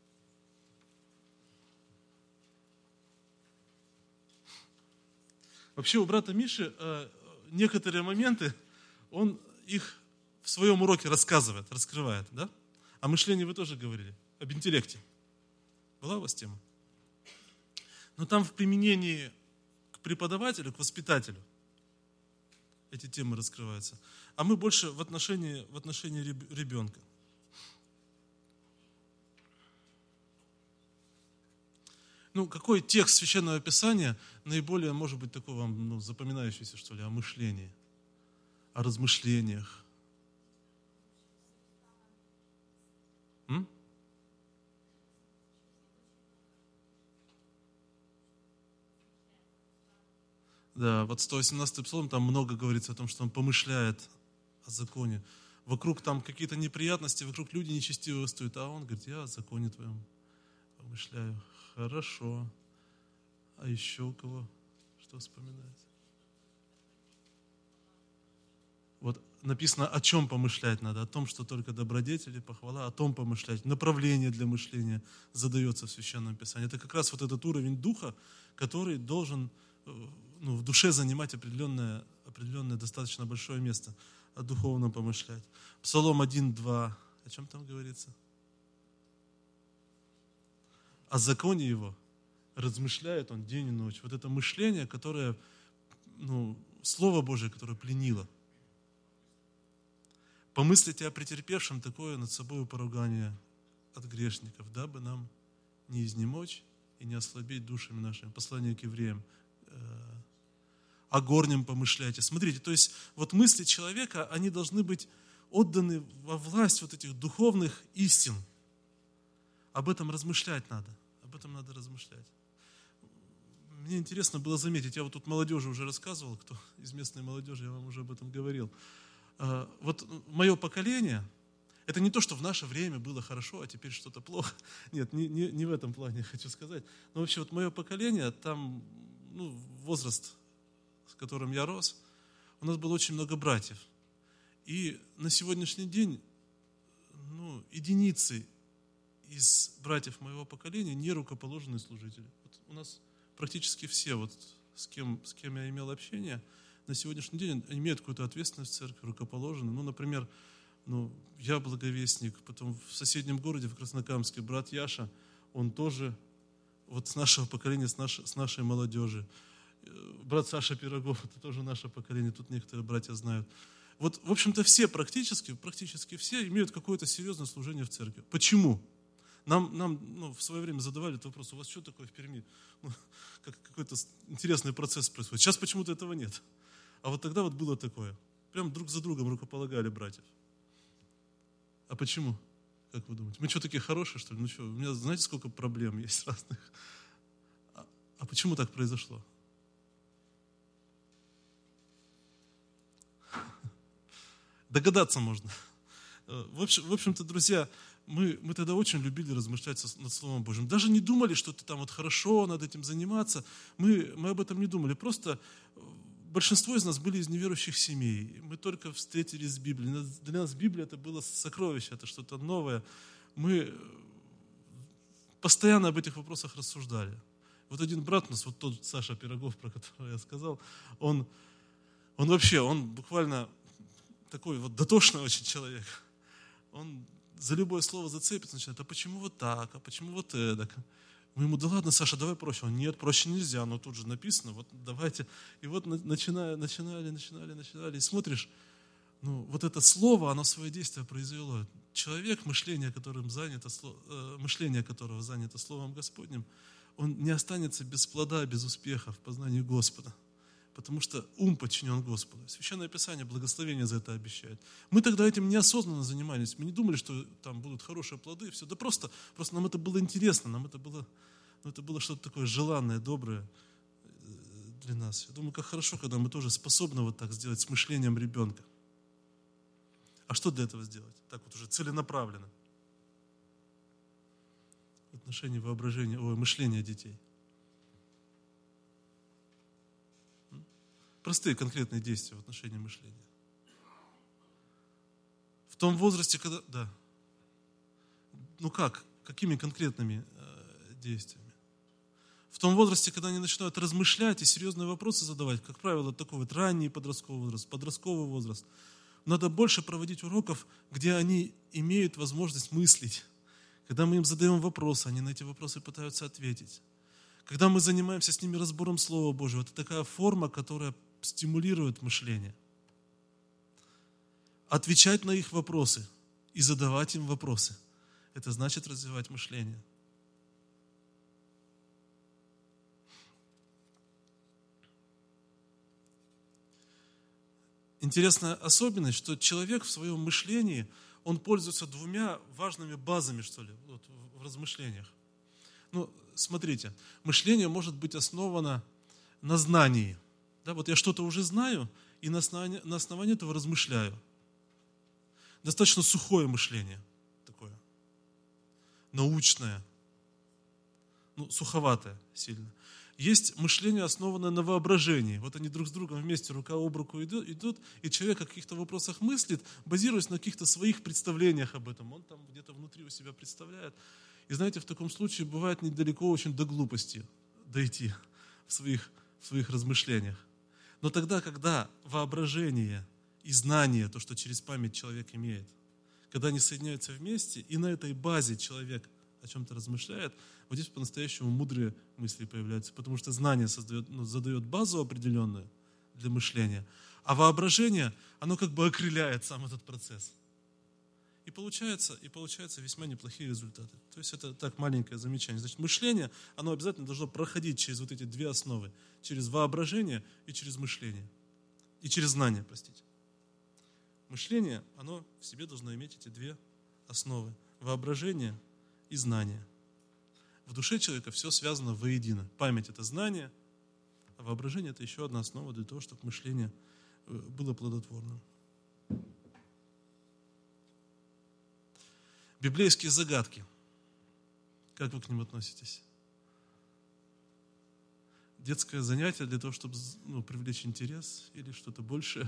Вообще у брата Миши э, некоторые моменты, он их в своем уроке рассказывает, раскрывает, да? О мышлении вы тоже говорили, об интеллекте. Была у вас тема? Но там в применении к преподавателю, к воспитателю эти темы раскрываются. А мы больше в отношении, в отношении ребенка. Ну, какой текст Священного Писания наиболее, может быть, такой вам ну, запоминающийся, что ли, о мышлении, о размышлениях? М? Да, вот сто восемнадцатый псалом, там много говорится о том, что он помышляет о законе. Вокруг там какие-то неприятности, вокруг люди нечестивые стоят, а он говорит, я о законе твоем помышляю. Хорошо. А еще у кого что вспоминается? Вот написано, о чем помышлять надо. О том, что только добродетели, похвала, о том помышлять. Направление для мышления задается в Священном Писании. Это как раз вот этот уровень духа, который должен ну, в душе занимать определенное, определенное достаточно большое место. О духовном помышлять. Псалом один, два. О чем там говорится? О законе его размышляет он день и ночь. Вот это мышление, которое, ну, Слово Божие, которое пленило. Помыслите о претерпевшем такое над собой поругание от грешников, дабы нам не изнемочь и не ослабеть душами нашими. Послание к евреям. О горнем помышляйте. Смотрите, то есть вот мысли человека, они должны быть отданы во власть вот этих духовных истин. Об этом размышлять надо. Об этом надо размышлять. Мне интересно было заметить, я вот тут молодежи уже рассказывал, кто из местной молодежи, я вам уже об этом говорил. Вот мое поколение, это не то, что в наше время было хорошо, а теперь что-то плохо. Нет, не, не, не в этом плане хочу сказать. Но вообще вот мое поколение, там ну, возраст, с которым я рос, у нас было очень много братьев. И на сегодняшний день ну, единицы из братьев моего поколения не рукоположенные служители. Вот у нас практически все, вот, с, кем, с кем я имел общение, на сегодняшний день имеют какую-то ответственность в церкви, рукоположены. Ну, например, ну, я благовестник, потом в соседнем городе, в Краснокамске, брат Яша, он тоже вот с нашего поколения, с нашей, с нашей молодежи. Брат Саша Пирогов, это тоже наше поколение, тут некоторые братья знают. Вот, в общем-то, все практически, практически все имеют какое-то серьезное служение в церкви. Почему? Нам, нам ну, в свое время задавали этот вопрос, у вас что такое в Перми? Ну, как, какой-то интересный процесс происходит. Сейчас почему-то этого нет. А вот тогда вот было такое. Прям друг за другом рукополагали братьев. А почему? Как вы думаете? Мы что, такие хорошие, что ли? Ну что, у меня знаете, сколько проблем есть разных? А, а почему так произошло? Догадаться можно. В общем, в общем-то, друзья, мы, мы тогда очень любили размышлять над Словом Божьим. Даже не думали, что это там вот хорошо, надо этим заниматься. Мы, мы об этом не думали. Просто большинство из нас были из неверующих семей. Мы только встретились с Библией. Для нас Библия это было сокровище, это что-то новое. Мы постоянно об этих вопросах рассуждали. Вот один брат у нас, вот тот Саша Пирогов, про которого я сказал, он, он вообще, он буквально такой вот дотошный очень человек. Он за любое слово зацепится, начинает, а почему вот так, а почему вот эдак? Мы ему, да ладно, Саша, давай проще. Он, нет, проще нельзя, но тут же написано, вот давайте. И вот начинали, начинали, начинали, начинали. И смотришь, ну, вот это слово, оно свое действие произвело. Человек, мышление, которым занято, мышление которого занято Словом Господним, он не останется без плода, без успеха в познании Господа. Потому что ум подчинен Господу. Священное Писание благословение за это обещает. Мы тогда этим неосознанно занимались. Мы не думали, что там будут хорошие плоды. Все. Да просто, просто нам это было интересно. Нам это было, ну, это было что-то такое желанное, доброе для нас. Я думаю, как хорошо, когда мы тоже способны вот так сделать с мышлением ребенка. А что для этого сделать? Так вот уже целенаправленно. В отношении воображения, ой, мышления детей. Простые конкретные действия в отношении мышления. В том возрасте, когда... Да. Ну как? Какими конкретными э, действиями? В том возрасте, когда они начинают размышлять и серьезные вопросы задавать, как правило, такой вот ранний подростковый возраст, подростковый возраст, надо больше проводить уроков, где они имеют возможность мыслить. Когда мы им задаем вопросы, они на эти вопросы пытаются ответить. Когда мы занимаемся с ними разбором Слова Божьего, это такая форма, которая стимулирует мышление. Отвечать на их вопросы и задавать им вопросы – это значит развивать мышление. Интересная особенность, что человек в своем мышлении, он пользуется двумя важными базами, что ли, вот, в размышлениях. Ну, смотрите, мышление может быть основано на знании. Да, вот я что-то уже знаю, и на основании, на основании этого размышляю. Достаточно сухое мышление такое, научное, ну, суховатое сильно. Есть мышление, основанное на воображении. Вот они друг с другом вместе, рука об руку идут, идут, и человек о каких-то вопросах мыслит, базируясь на каких-то своих представлениях об этом. Он там где-то внутри у себя представляет. И знаете, в таком случае бывает недалеко очень до глупости дойти в своих, в своих размышлениях. Но тогда, когда воображение и знание, то, что через память человек имеет, когда они соединяются вместе, и на этой базе человек о чем-то размышляет, вот здесь по-настоящему мудрые мысли появляются, потому что знание создает, ну, задает базу определенную для мышления, а воображение, оно как бы окрыляет сам этот процесс. И получается, и получается весьма неплохие результаты. То есть это так маленькое замечание. Значит, мышление, оно обязательно должно проходить через вот эти две основы. Через воображение и через мышление. И через знание, простите. Мышление, оно в себе должно иметь эти две основы. Воображение и знание. В душе человека все связано воедино. Память – это знание, а воображение – это еще одна основа для того, чтобы мышление было плодотворным. Библейские загадки. Как вы к ним относитесь? Детское занятие для того, чтобы, ну, привлечь интерес или что-то большее?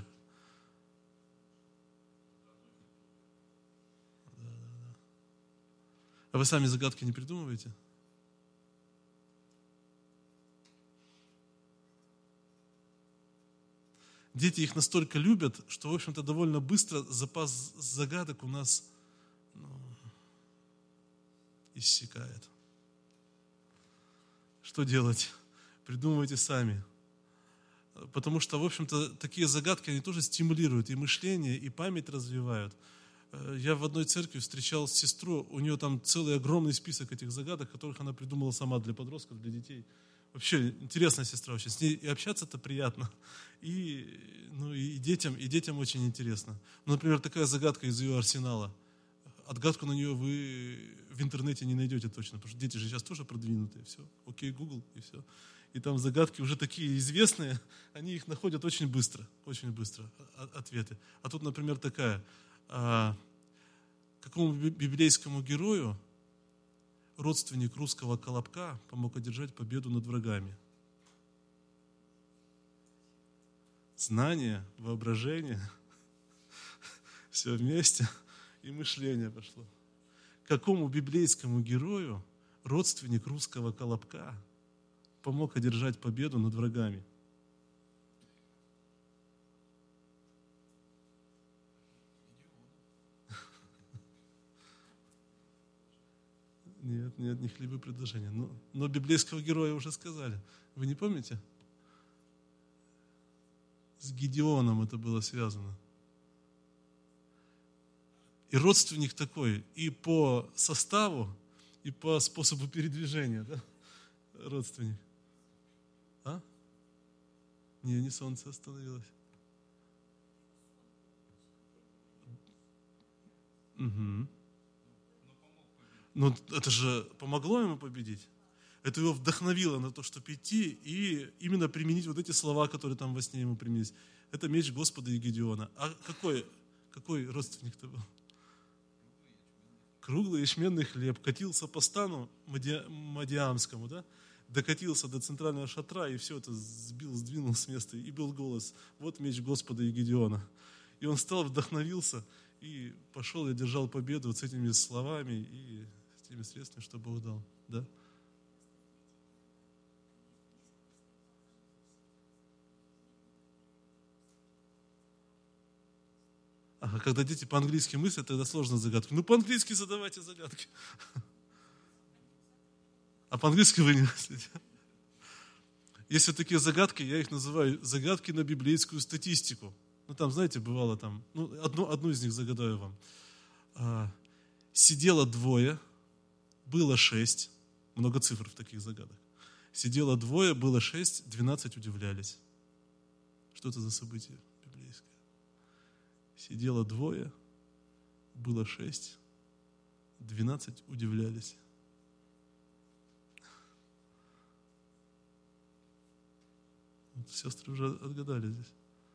Да, да, да. А вы сами загадки не придумываете? дети их настолько любят, что, в общем-то, довольно быстро запас загадок у нас ну, иссякает. Что делать? Придумывайте сами. Потому что, в общем-то, такие загадки, они тоже стимулируют и мышление, и память развивают. Я в одной церкви встречал сестру, у нее там целый огромный список этих загадок, которых она придумала сама для подростков, для детей. Вообще интересная сестра очень. С ней и общаться-то приятно, и, ну, и, детям, и детям очень интересно. Ну, например, такая загадка из ее арсенала. Отгадку на нее вы в интернете не найдете точно, потому что дети же сейчас тоже продвинутые. Все, окей, Google, и все. И там загадки уже такие известные, они их находят очень быстро, очень быстро, ответы. А тут, например, такая, а, какому библейскому герою родственник русского Колобка помог одержать победу над врагами? Знание, воображение, все вместе, и мышление пошло. Какому библейскому герою родственник русского Колобка помог одержать победу над врагами? Нет, нет, не хлебы предложения. Но, но библейского героя уже сказали. Вы не помните? С Гедеоном это было связано. И родственник такой и по составу, и по способу передвижения, да? Родственник. А? Не, не солнце остановилось. Угу. Но это же помогло ему победить. Это его вдохновило на то, чтобы идти и именно применить вот эти слова, которые там во сне ему применились. Это меч Господа и Гедеона. А какой, какой родственник-то был? Круглый ячменный хлеб. Катился по стану Мади... Мадиамскому, да? Докатился до центрального шатра и все это сбил, сдвинул с места. И был голос: вот меч Господа и Гедеона. И он встал, вдохновился и пошел и одержал победу вот с этими словами и с теми средствами, что Бог дал. Да? Ага, когда дети по-английски мыслят, тогда сложно загадки. Ну, по-английски задавайте загадки. А по-английски вы не мыслите. Есть вот такие загадки, я их называю загадки на библейскую статистику. Ну, там, знаете, бывало там, ну, одну, одну из них загадаю вам. А, сидело двое, было шесть, много цифр в таких загадах. Сидело двое, было шесть, двенадцать удивлялись. Что это за событие библейское? Сидело двое, было шесть, двенадцать удивлялись. Вот сестры уже отгадали здесь.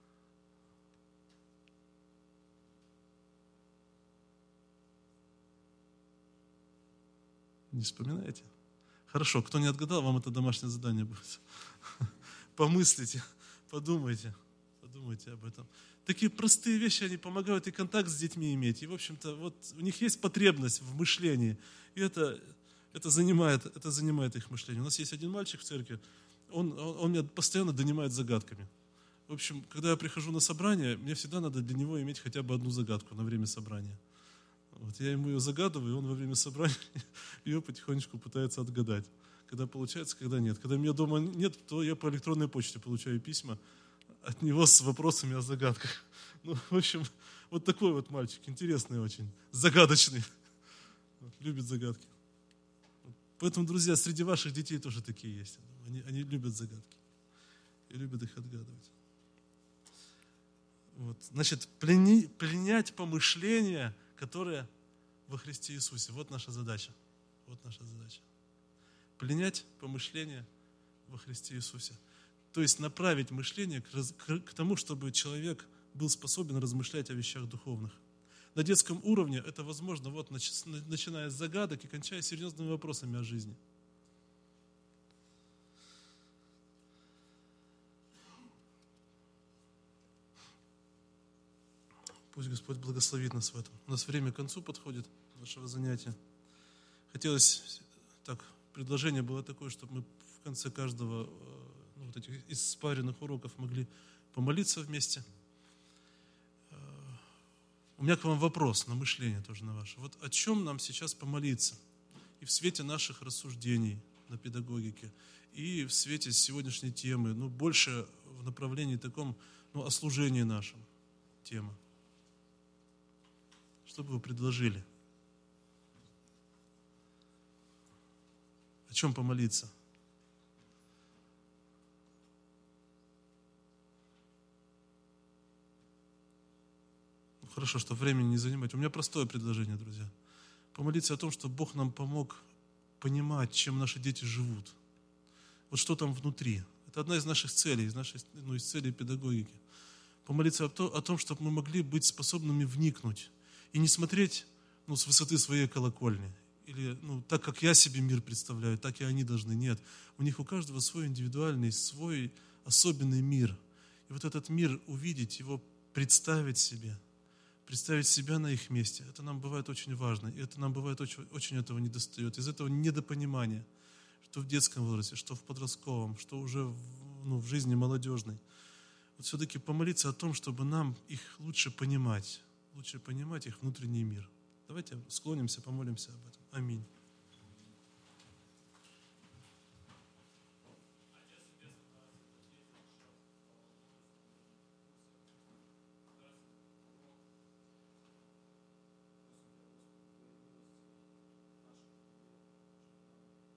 Не вспоминаете? Хорошо, кто не отгадал, вам это домашнее задание будет. Помыслите, подумайте, подумайте об этом. Такие простые вещи, они помогают и контакт с детьми иметь. И, в общем-то, вот у них есть потребность в мышлении. И это, это, занимает, это занимает их мышление. У нас есть один мальчик в церкви, он, он, он меня постоянно донимает загадками. В общем, когда я прихожу на собрание, мне всегда надо для него иметь хотя бы одну загадку на время собрания. Вот я ему ее загадываю, и он во время собрания ее потихонечку пытается отгадать. Когда получается, когда нет. Когда меня дома нет, то я по электронной почте получаю письма от него с вопросами о загадках. Ну, в общем, вот такой вот мальчик, интересный очень, загадочный. Вот, любит загадки. Поэтому, друзья, среди ваших детей тоже такие есть. Они, они любят загадки и любят их отгадывать. Вот. Значит, пленить, пленять помышления, которые во Христе Иисусе. Вот наша задача. Вот наша задача. Пленять помышления во Христе Иисусе. То есть направить мышление к, раз, к, к тому, чтобы человек был способен размышлять о вещах духовных. На детском уровне это возможно, вот, начиная с загадок и кончая серьезными вопросами о жизни. Пусть Господь благословит нас в этом. У нас время к концу подходит нашего занятия. Хотелось, так, предложение было такое, чтобы мы в конце каждого, ну, вот этих из спаренных уроков могли помолиться вместе. У меня к вам вопрос на мышление тоже на ваше. Вот о чем нам сейчас помолиться? И в свете наших рассуждений на педагогике, и в свете сегодняшней темы, ну, больше в направлении таком, ну, о служении нашем тема. Что бы вы предложили? О чем помолиться? Ну, хорошо, что времени не занимать. У меня простое предложение, друзья. Помолиться о том, чтобы Бог нам помог понимать, чем наши дети живут. Вот что там внутри. Это одна из наших целей, из, нашей, ну, из целей педагогики. Помолиться о, то, о том, чтобы мы могли быть способными вникнуть и не смотреть, ну, с высоты своей колокольни. Или, ну, так, как я себе мир представляю, так и они должны. Нет. У них у каждого свой индивидуальный, свой особенный мир. И вот этот мир увидеть, его представить себе, представить себя на их месте, это нам бывает очень важно. И это нам бывает очень, очень этого недостает. Из этого недопонимания, что в детском возрасте, что в подростковом, что уже в, ну, в жизни молодежной. Вот все-таки помолиться о том, чтобы нам их лучше понимать, лучше понимать их внутренний мир. Давайте склонимся, помолимся об этом. Аминь.